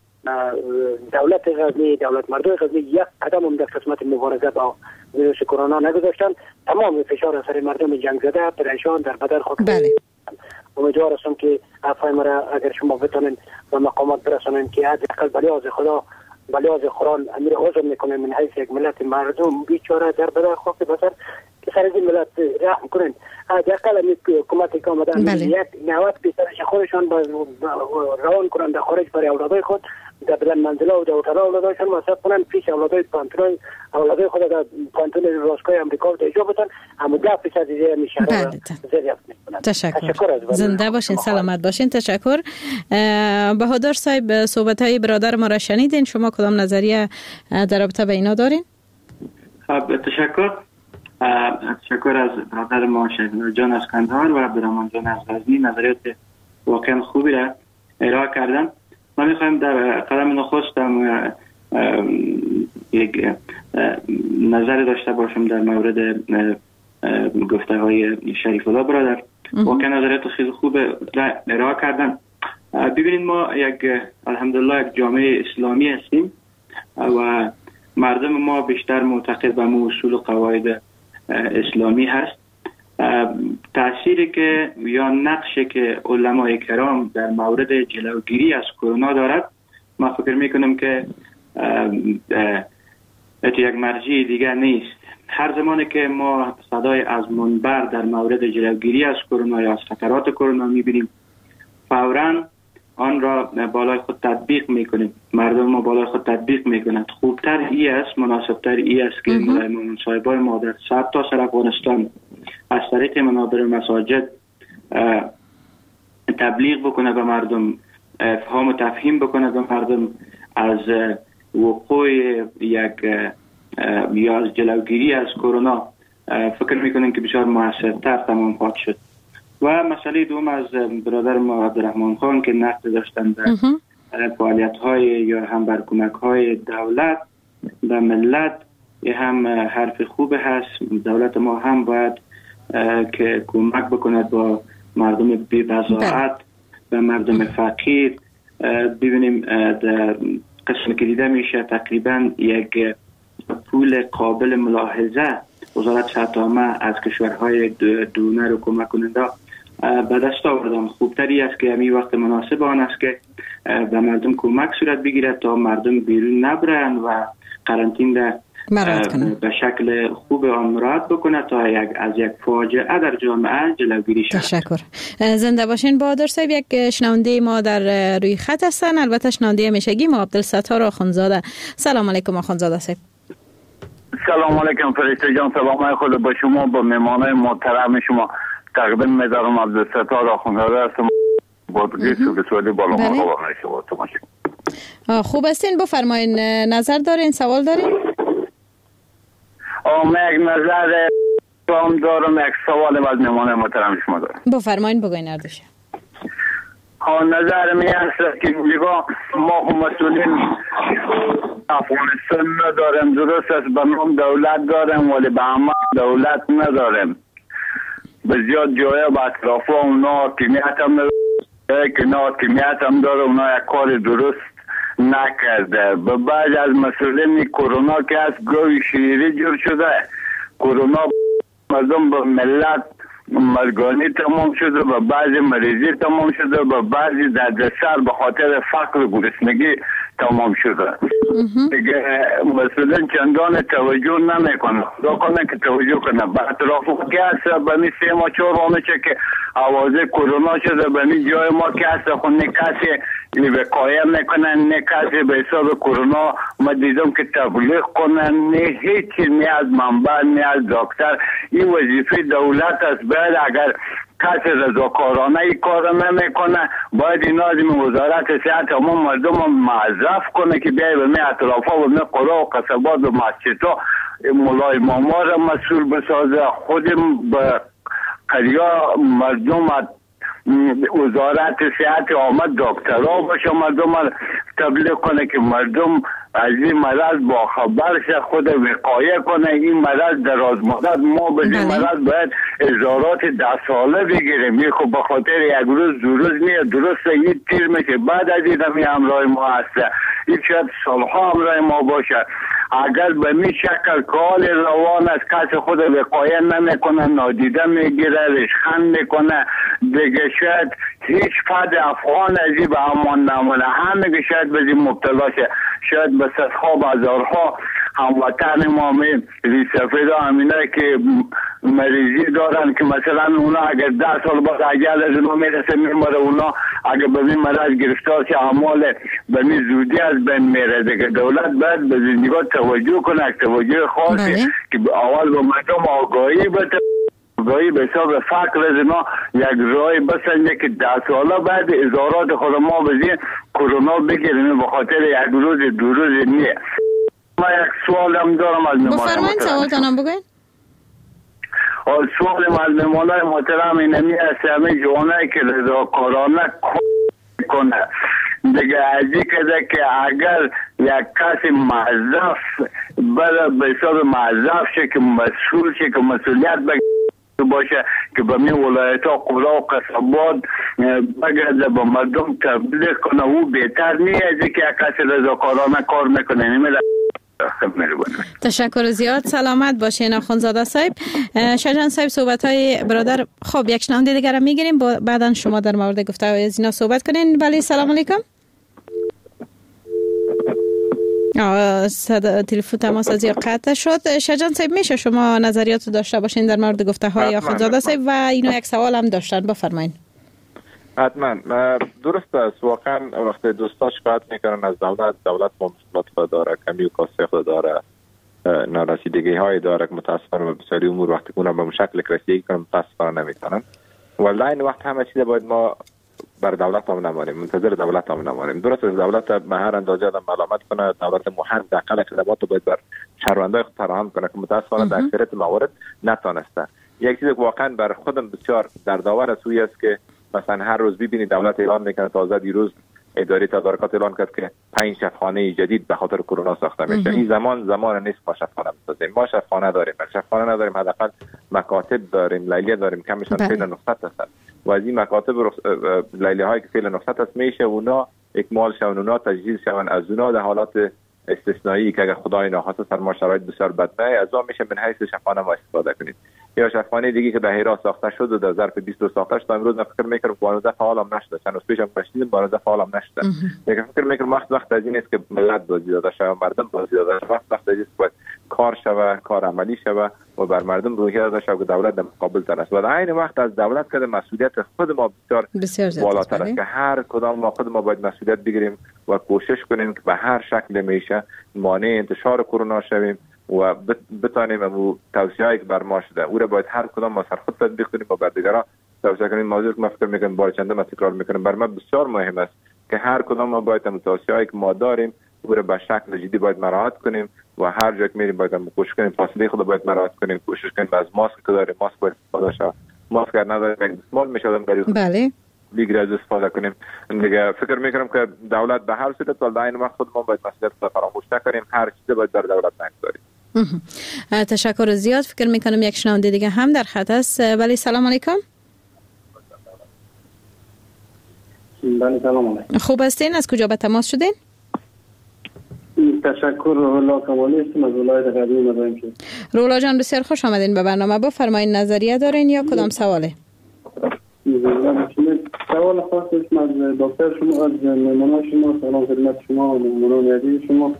دولت غزنی، دولت مردم غزنی یک قدم هم در قسمت مبارزه با ویروس کرونا نگذاشتن. تمام فشار سر مردم جنگ زده، پریشان، در بدر خاک. امیدوار هستم که افای مرا اگر شما بتونین و مقامات برسانین که حداقل بلیاز خدا، بلیاز قرآن امیر عذر میکنه من حیث یک ملت مردم بیچاره در بدر خاک بسر که سر این ملت رحم کنن. حداقل همین حکومتی که آمدن یک 90% خودشان روان کنن در خارج برای اولادای خود، در بدن منزله و در اتالا اولادایشان مصرف کنن، پیش اولادای پانتون اولادای خود در پانتون راسکای امریکا و در اجا بتن، اما 10% دیگه میشه زیادیت میکنن. تشکر. زنده باشین، سلامت باشین. تشکر. بهادر صاحب، صحبت های برادر ما را شنیدین، شما کدام نظریه در رابطه به اینا دارین؟ خب تشکر از برادر ما شهید جان از کندهار و عبدالرحمن جان از غزنی، نظریات واقعا خوبی را ارائه کردن. من میخوایم در قدم نخستم یک نظر داشته باشم در مورد گفته های شریف الله برادر. واقعا نظریات خیلی خوب ارائه کردن. ببینید ما الحمدلله یک جامعه اسلامی هستیم و مردم ما بیشتر معتقد به اصول و قواعد اسلامی هست. تأثیری که یا نقشی که علمای کرام در مورد جلوگیری از کرونا دارد، ما فکر میکنم که یک مرجع دیگر نیست. هر زمانی که ما صدای از منبر در مورد جلوگیری از کرونا یا از خطرات کرونا میبینیم، فوراً آن را بالای خود تطبیق میکنیم. مردم ما بالای خود تطبیق میکنند. خوبتر ای است، مناسبتر ای است که مصاحبای ما در تا سر افغانستان از طریق منابر مساجد تبلیغ بکنه به مردم، افهام و تفهیم بکنه به مردم از وقوع یا از جلوگیری از کرونا. فکر میکنیم که بسیار موثرتر تمام خواهد شد. و مسئله دوم از برادر ما عبدالرحمن خان که نقد داشتن در فعالیت‌های یا هم بر کمک‌های دولت به ملت، یه هم حرف خوب هست. دولت ما هم باید که کمک بکند با مردم بی بضاعت و مردم فقیر. ببینیم در قسمی که دیده میشه تقریبا یک پول قابل ملاحظه وزارت صحت عامه از کشورهای دونر و کمک کننده به دست آوردن. خوبتری است که همین وقت مناسب آن است که به مردم کمک صورت بگیرد تا مردم بیرون نبرند و قرنطین به شکل خوب آن مراعات بکنه تا از یک فاجعه در جامعه جلوگیری شود. تشکر. زنده باشین. بهادر صاحب، یک شنونده ما در روی خط هستن، البته شنونده همیشگی ما عبدالستار آخوندزاده. سلام علیکم آخوندزاده صاحب. سلام علیکم فرشته جان، سلام خود با شما، با مهمانای محترم شما تقدیم می‌دارم. عبدالستار آخوندزاده هستم، بازگوی سوگسوالی بالا مقام شما. خوب هستین؟ بفرمایین. نظر دارین؟ سوال دارین؟ من یک نظر دارم، یک سوال از مهمان محترم شما دارم. بفرمایین، بگوین اردوشه. نظر می است که ما مسئولین افغانستان نداریم. درست است به نام دولت داریم ولی به عمل دولت نداریم. بسیار جای با اطراف اونا حاکمیت هم نداره، که نه حاکمیت هم داره، اونا یک کار درست نکرده. به بعد از مسئولین کرونا که از گوی شیری جور شده، کرونا مردم به ملت مرگانی تمام شده و بعضی مریضی تمام شده و بعضی دردسر به خاطر فقر و گرسنگی تمام شده. دیگه مثلا چندان توجه نمیکنه. خدا کنه که توجه کنه. به اطراف که هست بمی 3 ماه 4 ماه میشه که آوازه کرونا شده بمی جای ما که هست خود نه کسی وقایه میکنن نه کسی به حساب کرونا ما دیدم که تبلیغ کنن نه هیچی نه از منبع نه از دکتر. این وظیفه دولت است. باید اگر کسی رضاکارانه ای کار نمیکنه باید این آدم وزارت صحت همون مردم معذف کنه که بیای به می اطرافا و می قرا و قصبات و مسجدها مولای ماما را مسئول بسازه. خودم به قریا مردم وزارت صحت آمد دکترها باشه مردم تبلیغ کنه که مردم از این مرض با خبر شه خود وقایه کنه. این مرض دراز مدت ما به این مرض باید ازارات 10 ساله بگیریم. این خب به خاطر یک روز 2 روز نیه. درسته این تیر میشه بعد از این همراه ما هسته. این شاید سالها همراه ما باشه. اگر به می شکل کال روان از کسی خود وقایه نمیکنه نادیده میگیره ریشخند میکنه دیگه شاید هیچ فرد افغان از این به امان نمونه. همه که شاید به این مبتلا شه. شاید به صدها بازارها هموطن ما ریسفید ها همینه که مریضی دارن که مثلا اونا اگر 10 سال بعد اجل از اونا میرسه میماره. اونا اگر به این مرض گرفتار شه اعمال به این زودی از بین میره دیگه. دولت باید به زندگاه توجه کنه. توجه خاصی که اول به مردم آگاهی بده. آگاهی به حساب فقر از اینا یک رای بسنجه که 10 ساله بعد ازارات خود ما به کرونا بگیریم به خاطر یک روز 2 روز نیه. ما یک سوال هم دارم از مهمان بفرمایید سوالتانم بگوین. سوال از مهمان محترم اینمی است همه جوانه که رضاکارانه کنه دیگه ازی که اگر یک کسی معذف به حساب معذف شه که مسئول شه که مسئولیت باشه که به می ولایت ها قرا و قصبات بگرده با مردم تبلیغ کنه او بهتر نیست از که یک کسی رضاکارانه کار میکنه. تشکر زیاد. سلامت باشین آخوندزاده صاحب. شجان صاحب صحبت های برادر خب یک شنونده دیگر هم میگیریم بعدا شما در مورد گفته های از اینا صحبت کنین. ولی سلام علیکم. تلفن تماس از یا قطع شد. شجان صاحب میشه شما نظریات داشته باشین در مورد گفته های آخوندزاده صاحب و اینا یک سوال هم داشتن بفرمایین. حتما درست است. واقعا وقتی دوستا شکایت میکنن از دولت با مشکلات داره کمی و کاسه داره نارسیدگی های داره که متاسفانه بسیاری امور وقتی کنه به شکل رسیدگی کنن متاسفانه نمیتونن. ولی این وقت همه چیز باید ما بر دولت هم نمانیم منتظر دولت هم نمانیم. درست است دولت به هر اندازه آدم ملامت کنه. دولت مهم دقیق خدمات باید بر شهروندای خود فراهم کنه که متاسفانه در اکثریت موارد نتونسته. یک چیز واقعا بر خودم بسیار دردآور است که مثلا هر روز ببینید دولت اعلان میکنه تازه دیروز اداره تدارکات اعلان کرد که 5 شفاخانه جدید به خاطر کرونا ساخته میشه. این زمان نیست ما شفاخانه بسازیم. ما شفاخانه داریم. شفاخانه نداریم حداقل مکاتب داریم. لیلیه داریم کمشان فعل نخست هستند و از این مکاتب لیلیه هایی که فعل نخست هست میشه اونا اکمال شون اونا تجهیز شون از اونا در حالات استثنایی که اگر خدای ناخواسته سر ما شرایط بسیار بد از آن میشه من حیث شفاخانه ما استفاده کنید. یا شفاخانه دیگه که در هرات ساخته شد و در ظرف 22 ساخته شد امروز من فکر میکنم 12 فعال هم نشده. چند روز پیشم بشنیدم 12 فعال هم نشده. فکر میکنم وقت از این است که ملت بازی داده شود مردم بازی داده شود. وقت از این است باید کار شود کار عملی شود و بر مردم روحیه داده شود که دولت در مقابل تر است. و در این وقت از دولت که مسئولیت خود ما بسیار بالاتر است که هر کدام ما خود ما باید مسئولیت بگیریم و کوشش کنیم که به هر شکل میشه مانع انتشار کرونا شویم و بتانیم امو توصیه‌ای که بر ما شده او را باید هر کدام ما سر خود تطبیق کنیم و بر دیگران توصیه کنیم. موضوعی که ما فکر میکنم بار چنده ما تکرار میکنم بر ما بسیار مهم است که هر کدام ما باید امو توصیه‌ای که ما داریم او را به شکل جدی باید مراعات کنیم و هر جا که میریم باید کوشش کنیم فاصله خود باید مراعات کنیم. کوشش کنیم از ماسک که داریم ماسک باید استفاده شه. ماسک نداریم یک دستمال میشه بله دیگر از استفاده کنیم. دیگه فکر میکنم که دولت به هر صورت در این وقت خود ما باید مسئولیت خود فراموش نکنیم. هر چیز باید بر دولت نگذاریم. تشکر زیاد. فکر میکنم یک شنونده دیگه هم در خط است. ولی سلام علیکم. بله سلام علیکم. خوب هستین؟ از کجا به تماس شدین؟ تشکر الله کمالی هستم از ولایت قدیم مدائن. رولا جان بسیار خوش آمدین به برنامه. بفرمایید نظریه دارین یا کدام سواله؟ سوال خاصش از دکتر شما، از مهمانان شما، سلام خدمت شما و مهمانان عزیز شما.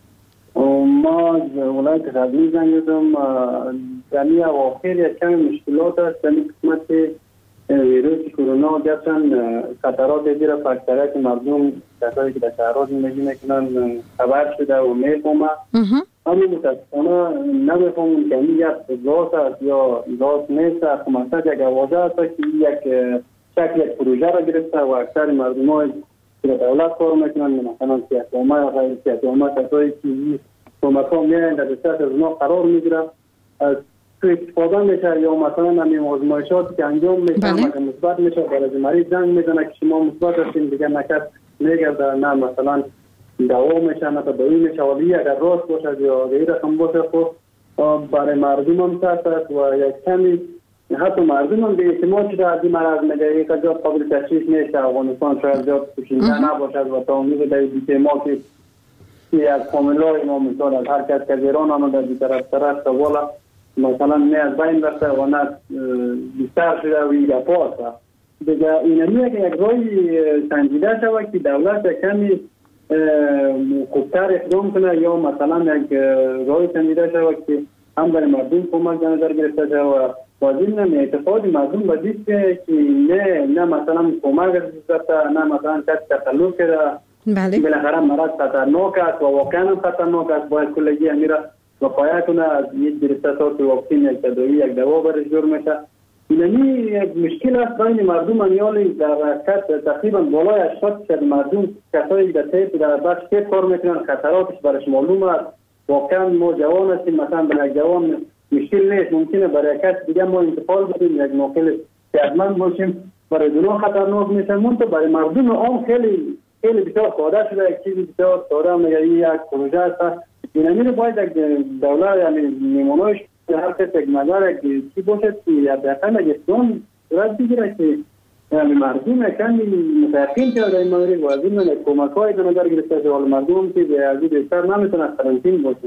ما از ولایت غزنی زنگ زدم. در این اواخر یک کمی مشکلات است در این قسمت ویروس کرونا گرچند خطرات زیر اکثریت مردم کسایی که در شهرها زندگی میکنن خبر شده و میفهمه، اما متاسفانه نمیفهمون که این یک راست است یا راست نیست. مثلا یک آوازه است که یک شکل یک پروژه را گرفته و اکثر مردم های که در دولت کار میکنن، مثلا سیاستوامه یا غیر سیاستوامه کسایی که کمک ها میاین در دسترس از اونا قرار میگیره، تو استفاده میشه یا مثلا همین آزمایشاتی که انجام میشه مثبت میشه، برای مریض زنگ میزنه که شما مثبت هستین، دیگه نکس میگرده نه مثلا دوا میشه نه دایی میشه، ولی اگر راست باشه یا غیر رقم باشه خب برای مردم هم سخت است و یک کمی حتی مردم هم به اعتماد شده از این مرض میگه یک جا قابل تشخیص نیست. افغانستان شاید جا پوشیده نباشد و تا امید در دیگه ما که یک کاملای ما مثال از هر کس که ایران آمده در طرف طرف والا مثلا نه از بین رفته و نه بیشتر شده و این گپا است. دیگه اینمیه که یک رای سنجیده شود که دولت کمی خوبتر اقدام کنه یا مثلا یک رای سنجیده شود که هم برای مردم کمک در نظر گرفته شود و واجب نه اعتقاد مردم بدید که نه مثلا کمک رسیده نه مثلا کسی تخلف کرده. بله. بالاخره مرض خطرناک است و واقعا هم خطرناک است. باید کلگی امیره وقایع کنه از یک گرفته تا تو واکسین یک تداوی یک دوا برش جور میشه. اینمی یک مشکل است بین مردم امیالی در حقیقت تقریبا بالای 80% مردم کسایی در طیف در بخش که کار میکنن خطراتش برش معلوم است. واقعا ما جوان هستیم، مثلا برای جوان مشکل نیست، ممکنه برای کس دیگه ما انتقال بدیم یک ناقل صحتمند باشیم، برای دنیا خطرناک میشه. منتها برای مردم عام خیلی بسیار ساده شده، یک چیز بسیار ساده میگه یک پروژه است. اینمی رو باید یک دولت یعنی نمونهش هر کس یک نظر یک چی باشد که یا دقیقا یک اقدام صورت بگیره که یعنی مردم کمی متقین که در این مورد و از این کمک های در نظر گرفته شده و مردم که به ازی بیشتر نمیتونه قرنطین باشه.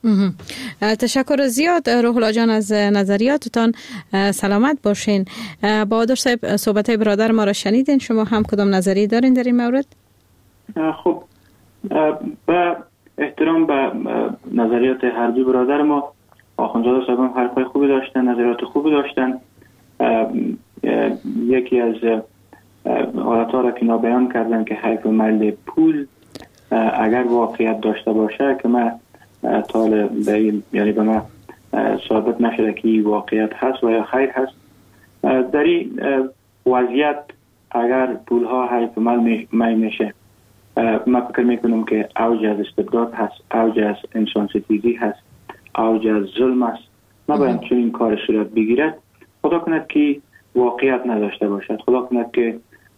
تشکر زیاد روح الله جان از نظریاتتان. سلامت باشین. بهادر صاحب صحبت برادر ما را شنیدین، شما هم کدام نظری دارین در این مورد؟ خب با احترام به نظریات هر دو برادر ما، آخوندزاده صاحب هم حرفای خوبی داشتن، نظریات خوبی داشتن. یکی از حالتها را که بیان کردن که حیف مل پول اگر واقعیت داشته باشه که من یعنی به من ثابت نشده که این واقعیت هست و یا خیر هست. در این وضعیت اگر پول ها حیف مل میشه، من فکر میکنم که اوج از استبداد هست، اوج از انسان ستیزی هست، اوج از ظلم است. نباید چون این کار صورت بگیرد. خدا کند که واقعیت نداشته باشد، خدا کند که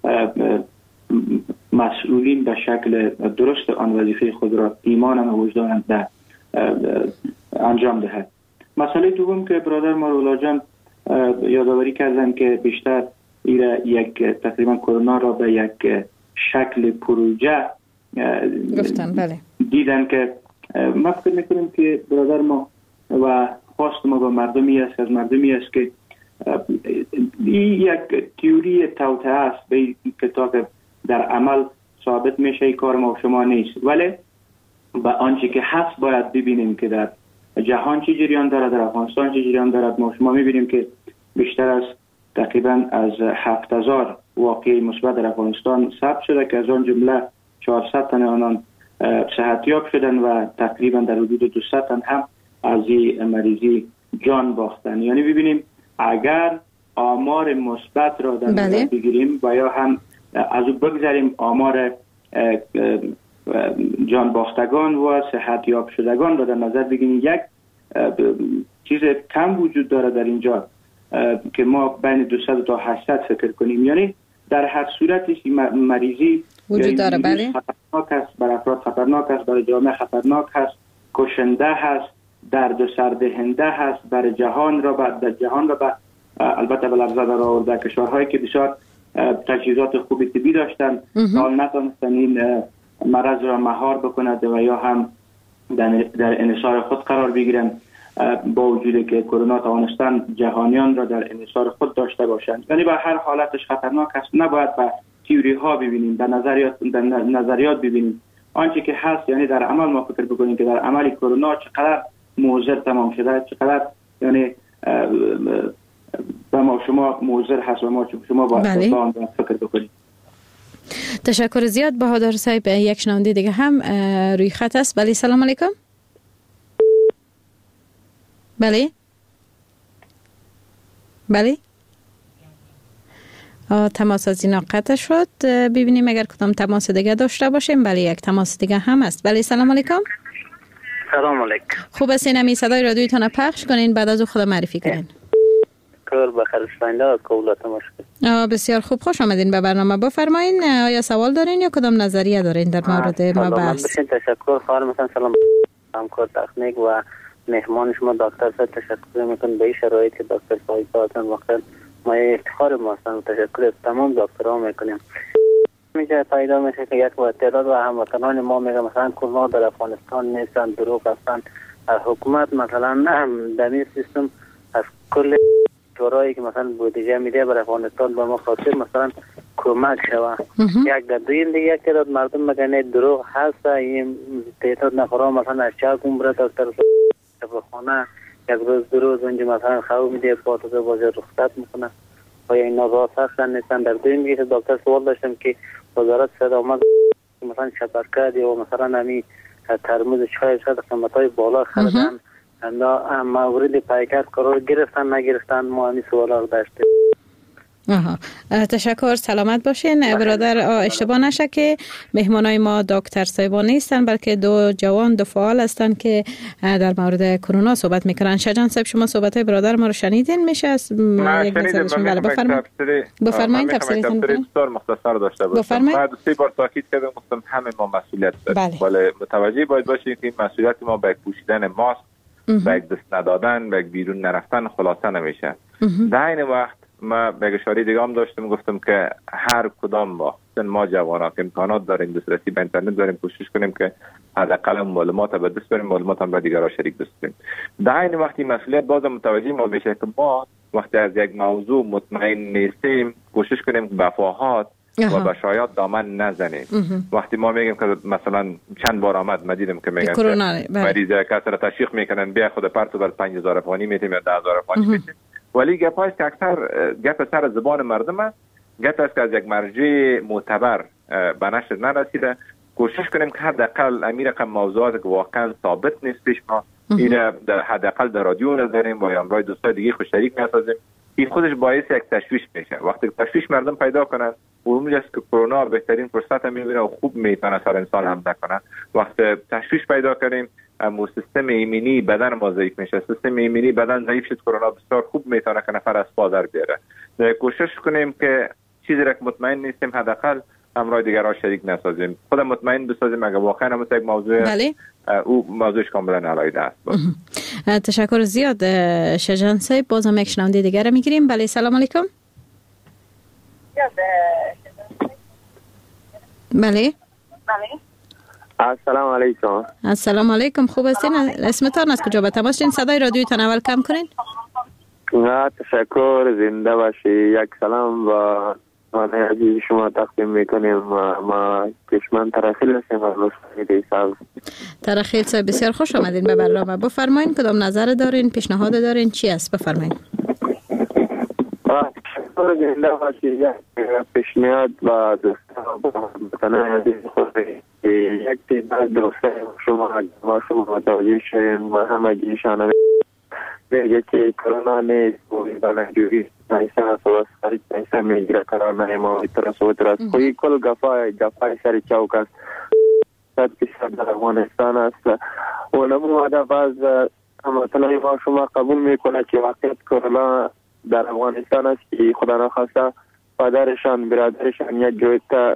مسئولین به شکل درست آن وظیفه خود را ایمانا و وجدانا در انجام دهد. مسئله دوم که برادر ما رولا جان یادآوری کردن که بیشتر یک تقریبا کرونا را به یک شکل پروژه گفتن. بله. دیدن که ما فکر میکنیم که برادر ما و خواست ما به مردمی است، از مردمی است که این یک تئوری توطئه است به کتاب در عمل ثابت میشه. این کار ما و شما نیست، ولی با آنچه که هست باید ببینیم که در جهان چه جریان دارد، در افغانستان چه جریان دارد. ما شما میبینیم که بیشتر از تقریبا از 7000 واقعه مثبت در افغانستان ثبت شده که از آن جمله 400 تن آنان صحتیاب شدن و تقریبا در حدود 200 تن هم از این مریضی جان باختن. یعنی ببینیم اگر آمار مثبت را در نظر بگیریم و یا هم از او بگذاریم آمار جان باختگان و صحتیاب شدگان را در نظر بگیریم، یک چیز کم وجود داره در اینجا که ما بین 200 تا 800 فکر کنیم. یعنی در هر صورتی مریضی وجود داره. بله. خطرناک است، برای افراد خطرناک است، برای جامعه خطرناک است، کشنده هست، درد و سردهنده هست، برای جهان را البته به لفظ در آورده کشورهایی که بسیار تجهیزات خوبی طبی داشتن حال نتونستن این مرض را مهار بکند و یا هم در انحصار خود قرار بگیرن. با وجودی که کرونا توانستن جهانیان را در انحصار خود داشته باشند. یعنی به هر حالتش خطرناک است، نباید به تئوری ها ببینیم، در نظریات ببینیم. آنچه که هست یعنی در عمل ما فکر بکنیم که در عمل کرونا چقدر مضر تمام شده، چقدر یعنی به ما شما مضر هست و ما شما با آن فکر بکنیم. تشکر زیاد بهادر صاحب. یک شنونده دیگه هم روی خط است. بله سلام علیکم. بله تماس از اینا قطع شد. ببینیم اگر کدام تماس دیگه داشته باشیم. بله یک تماس دیگه هم است. بله سلام علیکم. سلام علیکم. خوب است اینمی صدای رادیویتون پخش کنین، بعد از او خود معرفی کنین. کار بخیر شنونده قولات مشکل. بسیار خوب، خوش آمدین به برنامه. بفرمایین آیا سوال دارین یا کدام نظریه دارین در مورد ما بحث؟ تشکر خواهر مثلا سلام همکار تکنیک و مهمان شما دکتر صاحب تشکر میکنم به این شرایط که دکتر صاحب دادن واقعا ما افتخار ما هستن. تشکر از تمام دکترها میکنیم. میشه پیدا میشه که یک تعداد و هموطنان ما میگه مثلا کرونا در افغانستان نیستن، دروغ هستن. حکومت مثلا در این سیستم از کل شورایی که مثلا بودجه میده برای افغانستان به ما خاطر مثلا کمک شوه. یک در دویم دیگه یک تعداد مردم میگن دروغ هست. این تعداد نفرها مثلا از چه گمبره دکتر خانه یک روز دو روز اونجا مثلا خواب میده پاتو بازی رخصت میکنه و این راست هستن نیستن. در دویم دیگه دکتر سوال داشتم که وزارت صحت آمد مثلا شبکه دی و مثلا همی ترمز چای شد قیمتای بالا خریدن مورد پیکر قرار گرفتن نگرفتن. ما همی سوالا رو داشتیم. تشکر، سلامت باشین. برادر اشتباه نشه که مهمانای ما دکتر صاحبان نیستن بلکه دو جوان دو فعال هستن که در مورد کرونا صحبت میکنن. شجان صاحب شما صحبتای برادر ما رو شنیدین؟ میشه از یک نظرشون بله بفرمایید تفسیرتون کنید. بسیار مختصر داشته باشم. بعد 3 بار تاکید کردم گفتم همه ما مسئولیت داریم. ولی متوجه باید باشیم که مسئولیت ما به پوشیدن ماسک، به دست ندادن، به بیرون نرفتن خلاصه نمیشه. در این وقت ما به اشاره دیگه هم داشتم گفتم که هر کدام ما جوانان که امکانات داریم دسترسی به اینترنت داریم کوشش کنیم که حداقل معلومات به دست بریم، معلومات هم با دیگران شریک کنیم. در این وقتی مسئولیت باز متوجه ما بشه که ما وقتی از یک موضوع مطمئن نیستیم کوشش کنیم که وفاهات و به شایعات دامن نزنیم. وقتی ما میگیم که مثلا چند بار آمد ما دیدم که میگن مریض کس را تشویق میکنن بیا خود پرتو بر 5000 افغانی میتیم یا 10000 افغانی میتیم، ولی گپ است که اکثر گپ سر زبان مردم است. گپ است که از یک مرجع معتبر به نشر نرسیده. کوشش کنیم که حداقل امیر رقم موضوعات که واقعا ثابت نیست پیش ما این حداقل در رادیو نذاریم و یا امرای دوستای دیگه خوش شریک نسازیم. این خودش باعث یک تشویش میشه. وقتی تشویش مردم پیدا کنن اونجاست که کرونا بهترین فرصت میبینه و خوب میتونه سر انسان حمله کنه. وقتی تشویش پیدا کنیم سیستم ایمنی بدن ما ضعیف میشه. سیستم ایمنی بدن ضعیف شد کرونا بسیار خوب میتونه که نفر از پا در بیاره. کوشش کنیم که چیزی را که مطمئن نیستیم حداقل امرای دیگر را شریک نسازیم. خود مطمئن بسازیم اگه واقعا هم یک موضوع او موضوعش کاملا علایده است. تشکر زیاد شجان صاحب. بازم یک شنونده دیگر را میگیریم. بله سلام علیکم. بله السلام علیکم. السلام علیکم. خوب هستین؟ اسمتان از کجا به تماس شدین؟ صدای رادیوتان اول کم کنین. تشکر، زنده باشی. یک سلام با عزیز شما تقدیم میکنیم. ما کشمن ترخیل هستیم از لطفی صاحب. ترخیل صاحب بسیار خوش آمدین به برنامه. بفرمایین کدام نظر دارین، پیشنهاد دارین، چی است؟ بفرمایین. تشکر، زنده باشی. یک پیشنهاد با دوستان عزیز خود یک تعداد دوستان شما متوجه شدین و همه گیشانه میگه که کرونا نیست بلنجوری پیسه هست پیسه میگیره قرار نهیم ترس و ترس خوی کل گفای سر چوک است 100% در افغانستان است و نمو هدف از هموطنان ما شما قبول میکنه که واقعیت کرونا در افغانستان است که خدا نخواسته پدرشان برادرشان یک جوی تا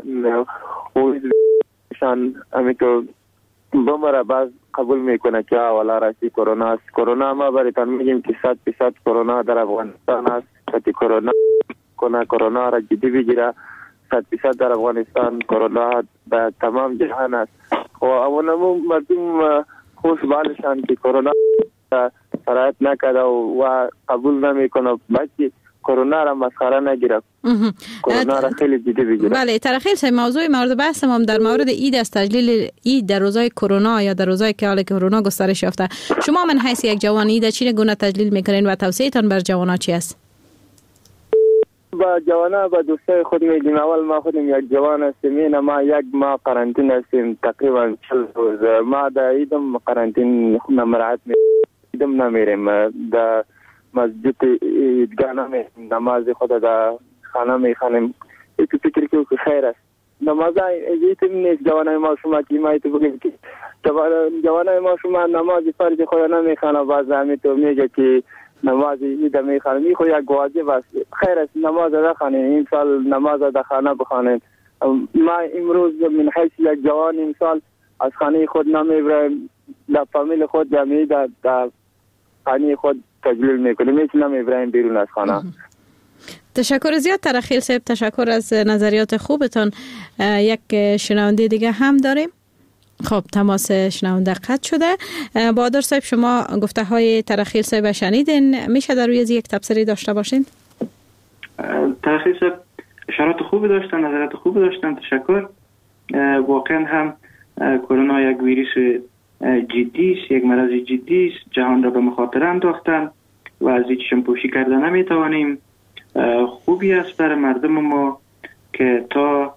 اویزشان همیتو بمره باز قبول میکنه که اولا راستی کرونا است. کرونا ما برایتان میگیم که 100% کرونا در افغانستان است. که کرونا را جدی بگیره 100% در افغانستان کرونا به تمام جهان است. و اونمو مردم خوش بالشان که کرونا سرایت نکرده و قبول نمیکنه. بچه کرونا را مسخره نگیره، کرونا را خیلی جدی بگیره. بله ترخیل صاحب، موضوع مورد بحث ما در مورد عید است، تجلیل عید در روزهای کرونا یا در روزهای که حال کرونا گسترش یافته. شما من حیث یک جوان عید چی گونه تجلیل میکنین و توصیه‌تان بر جوانا چی است؟ با جوانا با دوستای خود میگیم. اول ما خودم یک جوان هستیم، ما یک ماه قرنطینه هستیم، تقریبا 40 روز. ما در عیدم قرنطینه مراعات میدم، نمیریم در مسجد عیدگاه، نمیریم نماز خود در خانه میخوانیم. یک فکر که خیر است. نماز عید نیست. جوانای ما شما که ما تو بگیم که جوانای ما شما نماز فرض خود نمیخوانه، باز همین تو میگه که نماز عید میخوانه. میخواد یک واجب است. خیر است نماز بخوانیم، این سال نماز در خانه بخوانیم. ما امروز من حیث یک جوان امسال از خانه خود نمیبریم، در فامیل خود جمعی در خانه خود تجلیل میکنیم، هیچ نمیبریم بیرون از خانه. تشکر زیاد ترخیل صاحب، تشکر از نظریات خوبتان. یک شنونده دیگه هم داریم. خب تماس شنونده قطع شده. بهادر صاحب شما گفته های ترخیل صاحب شنیدین، میشه در روی یک تبصره داشته باشین؟ ترخیل صاحب اشارات خوبی داشتن، نظریات خوبی داشتن، تشکر. واقعا هم کرونا یک ویروس جدی است، یک مرض جدی است، جهان را به مخاطره انداختن و از هیچ شمپوشی کرده نمیتوانیم. خوبی است برای مردم ما که تا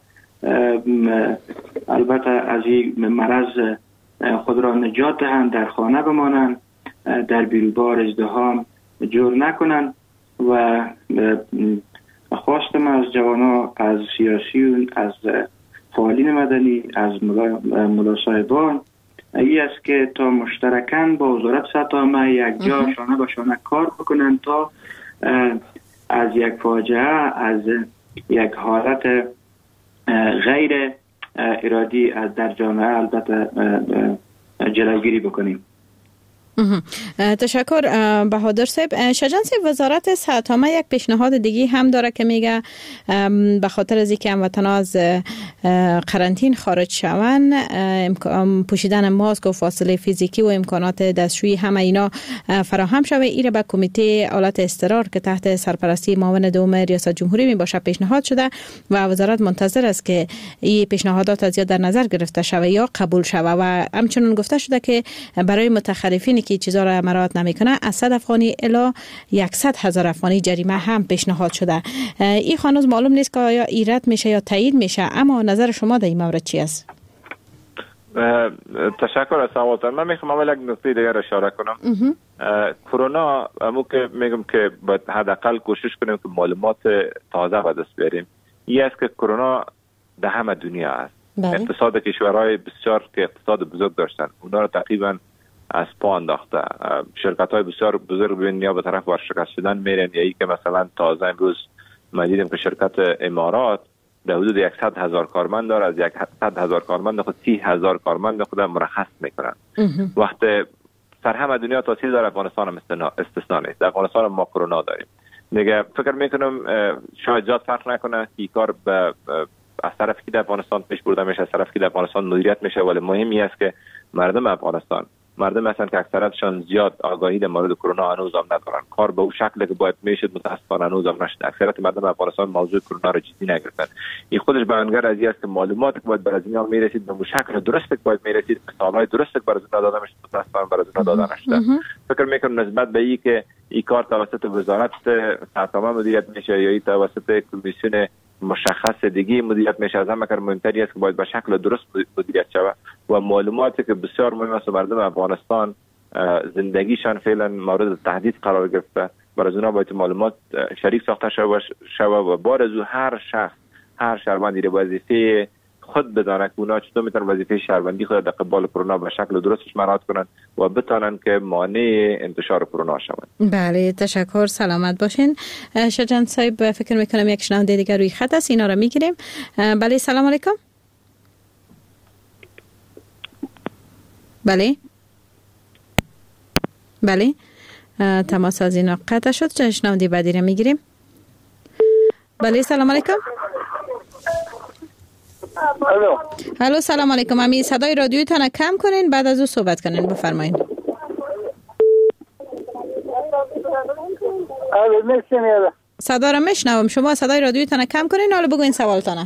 البته از این مرض خود را نجات دهند، در خانه بمانند، در بیروبار ازدحام جور نکنند. و خواستم از جوانا، از سیاسیون، از فعالین مدنی، از ملا صاحبان ای است که تا مشترکاً با وزارت سطح یک جا شانه به شانه کار بکنند تا از یک فاجعه، از یک حالت غیر ارادی از در جامعه البته جلوگیری بکنیم. تشکر بهادر صاحب. شجان صاحب، وزارت صحت یک پیشنهاد دیگه هم داره که میگه به خاطر از اینکه هموطنان از قرنطین خارج شوند، پوشیدن ماسک و فاصله فیزیکی و امکانات دستشویی همه اینا فراهم شوه. ایره به کمیته آلت اضطرار که تحت سرپرستی معاون دوم ریاست جمهوری می باشه پیشنهاد شده و وزارت منتظر است که این پیشنهادات از در نظر گرفته شوه یا قبول شوه. و همچنین گفته شده که برای متخلفینی که چیزا را مراعات نمیکنه از 100 افغانی الی 100,000 افغانی جریمه هم پیشنهاد شده. این هنوز معلوم نیست که یا ایراد میشه یا تایید میشه، اما نظر شما در این مورد چی است؟ تشکر از سوالتان. من میخوام اول یک نکته دیگر اشاره کنم. کرونا همون که میگم که باید حداقل کوشش کنیم که معلومات تازه به دست بیاریم. این است که کرونا در همه دنیا است. اقتصاد کشورهای بسیار که اقتصاد بزرگ داشتن اونا رو تقریبا از پا انداخته. شرکت‌های بسیار بزرگ دنیا به طرف ورشکست شدن میرن. یا ای که مثلا تازه امروز ما دیدیم که شرکت امارات در حدود 100,000 کارمند داره، از 100,000 کارمند خود 30,000 کارمند خود مرخص میکنن. وقتی سر همه دنیا تاثیر داره، افغانستان هم استثنا نیست. در افغانستان ما کرونا داریم. دیگه فکر میکنم شاید زیاد فرق نکنه که کار به از طرف که در افغانستان پیش برده میشه، از طرف که در افغانستان مدیریت میشه. ولی مهمی است که مردم افغانستان مردم هستند که اکثرتشان زیاد آگاهی در مورد کرونا هنوز هم ندارن. کار به اون شکلی که باید میشد متاسفانه هنوز هم نشده. اکثریت مردم افغانستان موضوع کرونا را جدی نگرفتن. این خودش بیانگر از این است که معلومات که باید برای اینا میرسید به شکل درست که باید میرسید، مثالهای درست که برای اینا داده میشد متاسفانه برای اینا داده نشده. فکر میکنم نسبت به این که این کار توسط وزارت صحت مدیریت میشه یا این توسط کمیسیون مشخص دیگه مدیریت میشه، از همه کار مهمتری است که باید به شکل درست مدیریت شود و معلوماتی که بسیار مهم است مردم افغانستان زندگیشان فعلا مورد تهدید قرار گرفته، برای اونا باید معلومات شریک ساخته شود و بار از هر شخص هر شهروندی وظیفه خود بدانه که اونا چطور میتونن وظیفه شهروندی خود در قبال کرونا به شکل درستش مراعات کنند و بتانن که مانع انتشار کرونا شوند. بله تشکر، سلامت باشین. شجان صاحب فکر میکنم یک شنونده دیگر روی خط است، اینا رو میگیریم. بله سلام علیکم. بله تماس از اینا قطع شد. شنونده بعدی رو میگیریم. بله سلام علیکم. الو سلام علیکم. امی صدای رادیویتون کم کنین بعد از او صحبت کنین، بفرمایید. بله میشنوم. صدا را میشنوم. شما صدای رادیوتان کم کنین حالا بگوین سوالتان.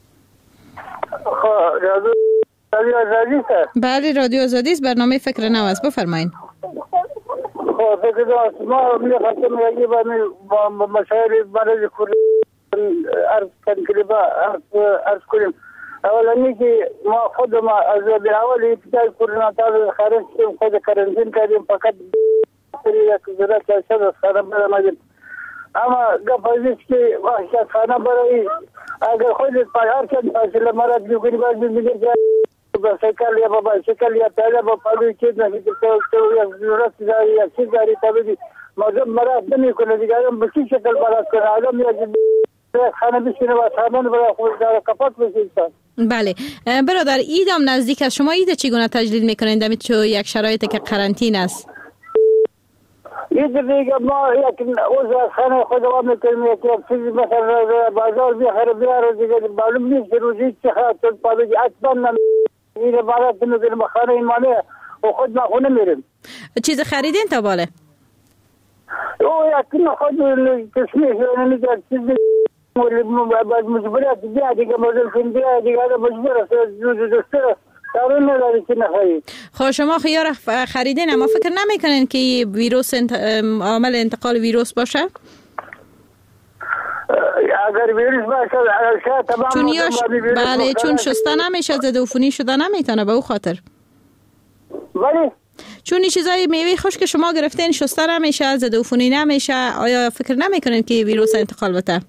رادیو آزادی است. بله رادیو آزادی است. برنامه فکر نو است. بفرمایید. فکر نو ما می‌خواستم یکی با مسائل برای کردن عرض کنیم. اولا که ما خود ما از اول ابتدای کرونا تا خارج شدیم، خود کرانتین کردیم، فقط یک ضرورت شد از خانه برآمدیم. اما گپ است که وحشت خانه برای اگر خودت هر چند فاصله مرد می‌کنی باید می‌گی که با سیکل یا با بایسیکل یا پیاده با پلوی چیز نشید تو یک ضرورت داری یا چیز داری تبدیل مردم مرد نمی‌کنه دیگه. آدم به چه شکل مرد کنه؟ آدم یک خانه بشینه و سامان برای خود داره کپات بشید. بله برادر، عید هم نزدیک است. شما عید چگونه تجلیل میکنین در تو یک شرایطی که قرنطینه است؟ عید دیگه ما یک اوضاع خانه خودمون میکنیم، یک چیزی مثلا بازار بیاره بیاره دیگه معلوم نیست روزی چه خاطر پاوی اصلا این بارات میگیم خانه ایمانه و خود ما خونه میریم. چیز خریدین تا باله؟ او یک خود تسمیح نمیگه چیزی مجبوریت دیگه مدل فیلم دیگه مجبور است دوست دارون نداری که نخواهی. خب شما خیار خریدین اما فکر نمیکنین که ویروس عامل انتقال ویروس باشه؟ اگر ویروس باشه شاید تمام بله چون شسته نمیشه ضدعفونی شده نمیتونه به او خاطر. بله چون این چیزای میوه خشک شما گرفتین شسته نمیشه ضدعفونی نمیشه، آیا فکر نمیکنین که ویروس انتقال بده؟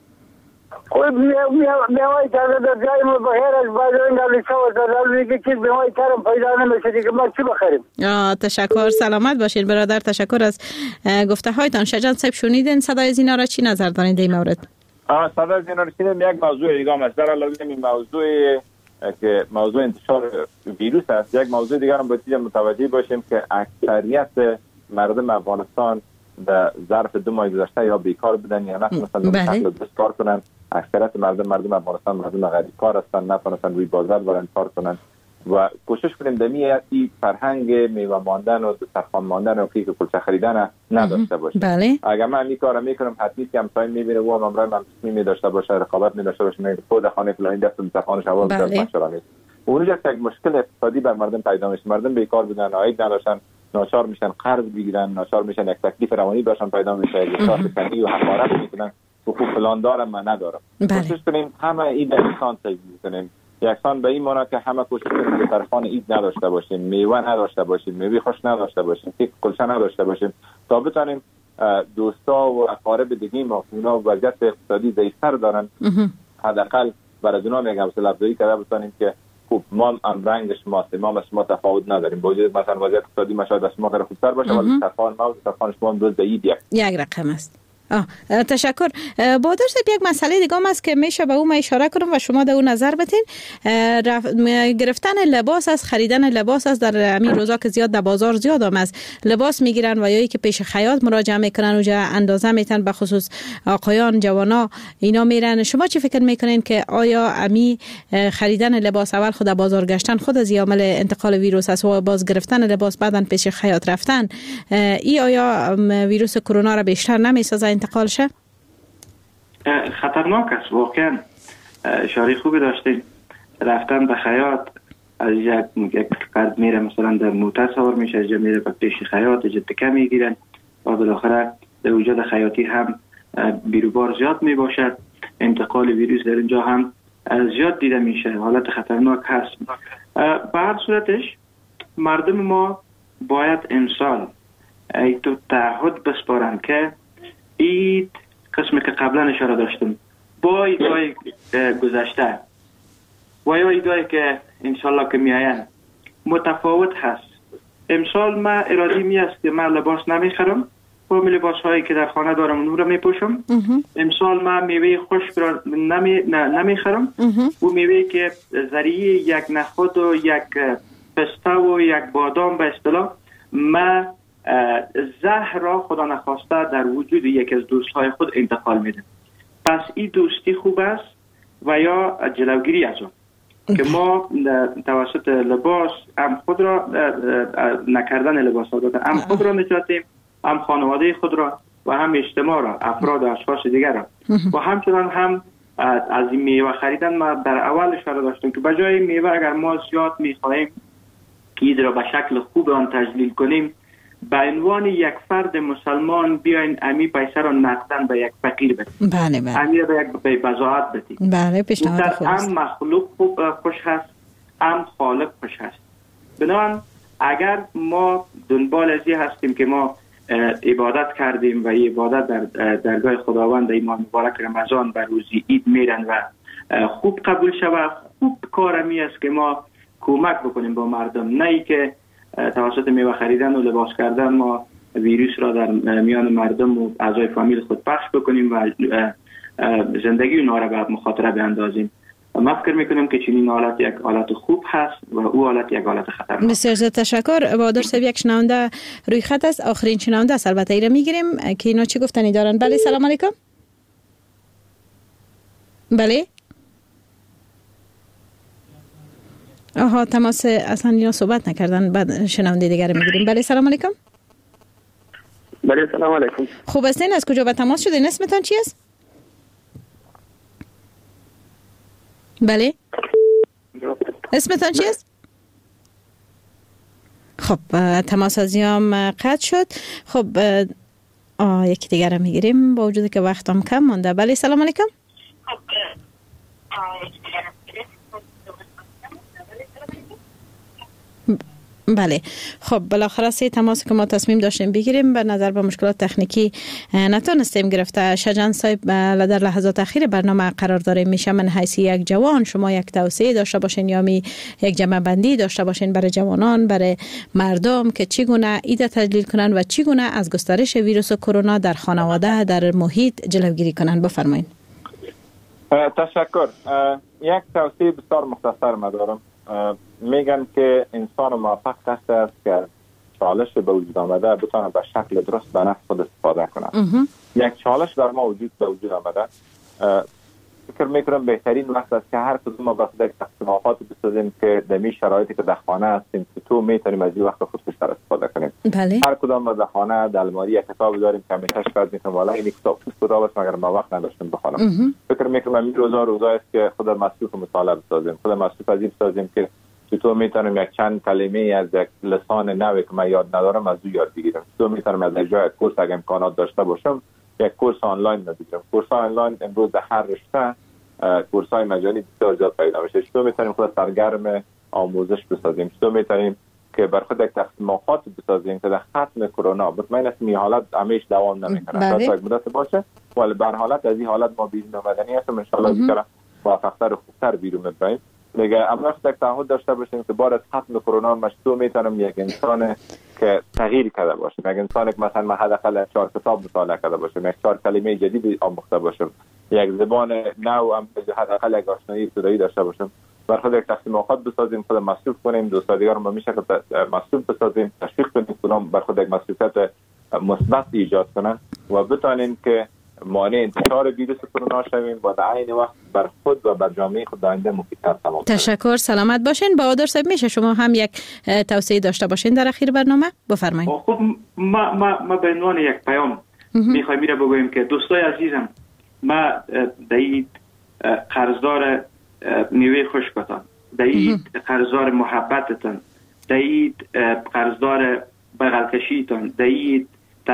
خب میوه تازه در جای ما بخیر از بازار این لیسا و زرال میگه چیز میوه ترم پیدا نمیشه دیگه ما چی بخریم؟ تشکر، سلامت باشید برادر. تشکر از گفته هایتان. شجان صاحب شنیدین صدای زینا را، چی نظر دارین در این مورد؟ صدای زینا را شنیدم. یک موضوع دیگه است در علاوه این موضوع که موضوع انتشار ویروس است، یک موضوع دیگر هم باید متوجه باشیم که اکثریت مردم افغانستان در ظرف 2 ماه گذشته یا بیکار بودن یا نه مثلا دست کار کنن. اکثریت مردم افغانستان مردم غریب کار هستند، نتونستن روی بازار برن کار کنن و کوشش کنیم دمی فرهنگ میوه ماندن و دسترخوان ماندن و کیک و کلچه خریدن نداشته باشیم. بله. اگر من این کارو میکنم حتمی که همسایه میبینه و امرای من تصمیم داشته باشه، رقابت می‌داشته باشه، خود خانه فلانی دست دسترخوانش اول بذاره. اونجا یک مشکل اقتصادی بر مردم پیدا میشه. مردم بیکار بودن، عاید نداشتن، ناچار میشن قرض بگیرن، ناچار میشن یک تکلیف روانی برشون پیدا میشه، احساس تنگی و حقارت میکنن. حقوق فلان دارم من ندارم. کوشش کنیم همه عید یکسان تجلیل کنیم. یکسان به این معنی که همه کوشش کنیم که دسترخوان عید نداشته باشیم، میوه نداشته باشیم، میوه خوش نداشته باشیم، کیک کلچه نداشته باشیم تا بتونیم دوستا و اقارب دیگه ما اونا وضعیت اقتصادی ضعیف‌تر دارن حداقل برای اونا یک حوصله افزایی کرده بتونیم که خوب ما هم رنگ شماست، ما با شما تفاوت نداریم. باید مثلا وضعیت اقتصادی ما شاید از شما خیلی خوبتر باشه ولی دسترخوان ما و دسترخوان شما هم روز به عید یک رقم است. تشکر. بادر صاحب یک مسئله دیگه هم است که میشه به اون اشاره کنم و شما در اون نظر بتین. گرفتن لباس از خریدن لباس از در همین روزا که زیاد در بازار زیاد هم است لباس میگیرن و یا که پیش خیاط مراجعه میکنن اونجا اندازه میتن به خصوص آقایان جوانا اینا میرن. شما چی فکر میکنین که آیا امی خریدن لباس اول خود بازار گشتن خود از عامل انتقال ویروس است و باز گرفتن لباس بعدن پیش خیاط رفتن ای آیا ویروس کرونا را بیشتر نمیسازه انتقال شه؟ خطرناک است واقعا. اشاره خوبی داشتین. رفتن به خیاط از یک فرد میره مثلا در موتر سوار میشه، از میره به پیش خیاط تکه میگیرن و بالاخره در وجود خیاطی هم بیروبار زیاد میباشد. انتقال ویروس در اینجا هم زیاد دیده میشه. حالت خطرناک هست. به هر صورتش مردم ما باید امسال تو تعهد بسپارن که عید قسمی که قبلا اشاره داشتم با ایدای گذشته و یا ایدای که انشالله که میاین متفاوت هست. امسال ما ارادی می است که من لباس نمیخرم و لباس هایی که در خانه دارم اون رو میپوشم. امسال ما میوه خشک را نمیخرم و میوه که ذریعه یک نخود و یک پسته و یک بادام به اصطلاح ما زهر را خدا نخواسته در وجود یک از دوستهای خود انتقال میده. پس این دوستی خوب است و یا جلوگیری از اون که ما توسط لباس هم خود را نکردن لباس ها داده هم خود را نجاتیم هم خانواده خود را و هم اجتماع را، افراد و اشخاص دیگر را و همچنان هم از این میوه خریدن. ما در اول اشاره داشتیم که بجای میوه اگر ما زیاد میخواهیم که اید را به شکل خوب آن تجلیل کنیم، به عنوان یک فرد مسلمان بیاین امی پیسه را نقدن به یک فقیر بدیم. بله بله. امی را به یک بضاعت بدیم. بله پیشنهاد خوب است. هم مخلوق خوش هست، هم خالق خوش هست. بنابراین اگر ما دنبال ازی هستیم که ما عبادت کردیم و عبادت در درگاه خداوند این ماه مبارک رمضان بر روز عید میرن و خوب قبول شود، خوب کارمی است که ما کمک بکنیم با مردم، نه ای که توسط میوه خریدن و لباس کردن ما ویروس را در میان مردم و اعضای فامیل خود پخش بکنیم و زندگی اونها را به مخاطره بیندازیم. ما فکر میکنم که چنین حالت یک حالت خوب هست و او حالت یک حالت خطرناک. بسیار زیاد تشکر. بهادر صاحب یک شنونده روی خط است، آخرین شنونده است، البته ایره میگیریم که اینا چی گفتنی دارن. بله سلام علیکم. بله آها تماس اصلا اینا صحبت نکردن، بعد شنونده دیگر میگیریم. بله سلام علیکم. بله سلام علیکم. خوب هستین؟ از کجا به تماس شدین؟ اسمتان چی است؟ بله اسمتان چی است؟ خب تماس از یام قطع شد. خب یکی دیگر رو میگیریم با وجودی که وقتم کم مونده. بله سلام علیکم. بله خب بالاخره سه تماس که ما تصمیم داشتیم بگیریم به نظر به مشکلات تکنیکی نتونستیم گرفته. شجان صاحب در لحظات اخیر برنامه قرار داره، میشه من حیث یک جوان شما یک توصیه داشته باشین یا یک جمع بندی داشته باشین برای جوانان، برای مردم که چگونه ایده تجلیل کنن و چگونه از گسترش ویروس کرونا در خانواده در محیط جلوگیری کنن. بفرمایید. تشکر. یک توصیه بسیار مختصر دارم. میگن که انسان موفق کسی است که چالش به وجود آمده بتونه به شکل درست به نفع خود استفاده کنه. یک چالش در ما به وجود آمده، فکر میکنم بهترین وقت است که هر کدوم ما به خود تقسیمات بسازیم که در می شرایطی که در خانه هستیم تو میتونیم از این وقت خود بیشتر استفاده کنیم. بله. هر کدوم ما در خانه در الماری یک کتاب داریم که همیشه شکایت میکنم والا این کتاب است مگر ما وقت نداشتیم بخونم. فکر میکنم این روزا است که خود مصروف مطالعه بسازیم، خود مصروف از این بسازیم که تو میتونم یک چند کلمه از یک لسان نوی که من یاد ندارم از او یاد بگیرم. تو میتونم از جای کورس اگه امکانات داشته باشم یک کورس آنلاین بگیرم. کورس آنلاین امروز در هر رشته کورس های مجانی بسیار زیاد پیدا میشه. تو میتونیم خود سرگرم آموزش بسازیم. تو میتونیم که بر خود یک تقسیمات بسازیم که در ختم کرونا مطمئن است این حالت همیشه دوام نمیکنه، تا یک مدت باشه، ولی به هر حالت از این حالت ما بیرون آمدنی هستیم ان شاء الله بیشتر موفق‌تر و خوبتر بیرون میبریم. دیگه اما یک تعهد داشته باشیم که بعد از ختم کرونا مشتو میتونم یک انسان که تغییر کرده باشم، یک انسان که مثلا من حداقل 4 کتاب مطالعه کرده باشم، یک 4 کلمه جدید آموخته باشم، یک زبان نو حداقل یک آشنایی ابتدایی داشته باشم. بر خود یک تقسیمات بسازیم، خود مصروف کنیم، دوستا دیگر ما میشه که مصروف بسازیم، تشویق کنیم کدام بر خود یک مسئولیت مثبت ایجاد کنن و بتونیم که مانع انتشار ویروس کرونا شویم و در عین وقت بر خود و بر جامعه خود آینده مفیدتر تمام. تشکر، سلامت باشین. بهادر صاحب میشه شما هم یک توصیه داشته باشین در اخیر برنامه؟ بفرمایید. خب ما به عنوان یک پیام میخوایم میره بگویم که دوستای عزیزم، ما دایید قرضدار میوه خشکتان، دایید قرضدار محبتتان، دایید قرضدار بغلکشیتان، دایید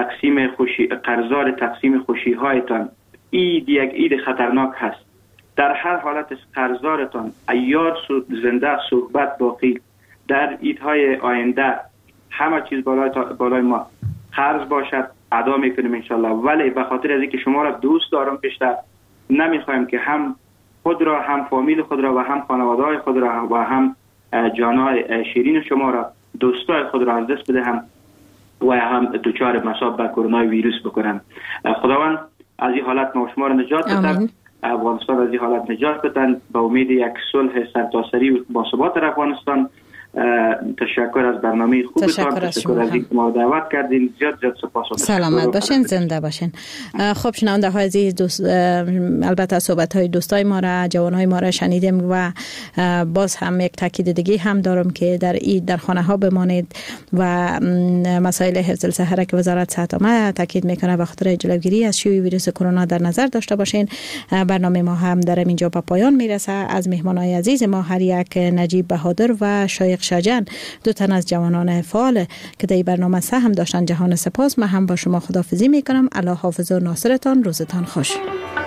قرضدار تقسیم خوشی هایتان. اید یک اید خطرناک هست. در هر حالت قرضدارتان ایار زنده صحبت باقی. در ایدهای آینده همه چیز بالای ما قرض باشد ادا میکنیم انشالله، ولی به خاطر از اینکه شما را دوست دارم بیشتر نمیخوایم که هم خود را، هم فامیل خود را و هم خانواده های خود را و هم جانهای شیرین شما را، دوستای خود را از دست بدهم و هم دچار مصاب به کرونا ویروس بکنن. خداوند از این حالت ما شما را نجات بدن، افغانستان از این حالت نجات بدن، با امید یک صلح سرتاسری با ثبات در افغانستان تشکر از برنامه خوبتان، تشکر از اینکه ما دعوت کردین. زیاد سپاس. سلامت باشین، زنده باشین. خب شنونده های عزیز، البته صحبت های دوستای ما را، جوان های ما را شنیدیم و باز هم یک تاکید دیگه هم دارم که در خانه ها بمانید و مسائل حفظ الصحه که وزارت صحت عامه تاکید میکنه به خاطر جلوگیری از شیوع ویروس کرونا در نظر داشته باشین. برنامه ما هم در اینجا به پایان میرسه. از مهمانای عزیز ما هر یک نجیب بهادر و شایق شجن، دو تن از جوانان فعال که در برنامه سهم داشتن، جهان سپاس. من هم با شما خداحافظی میکنم. الله حافظ و ناصرتان. روزتان خوش.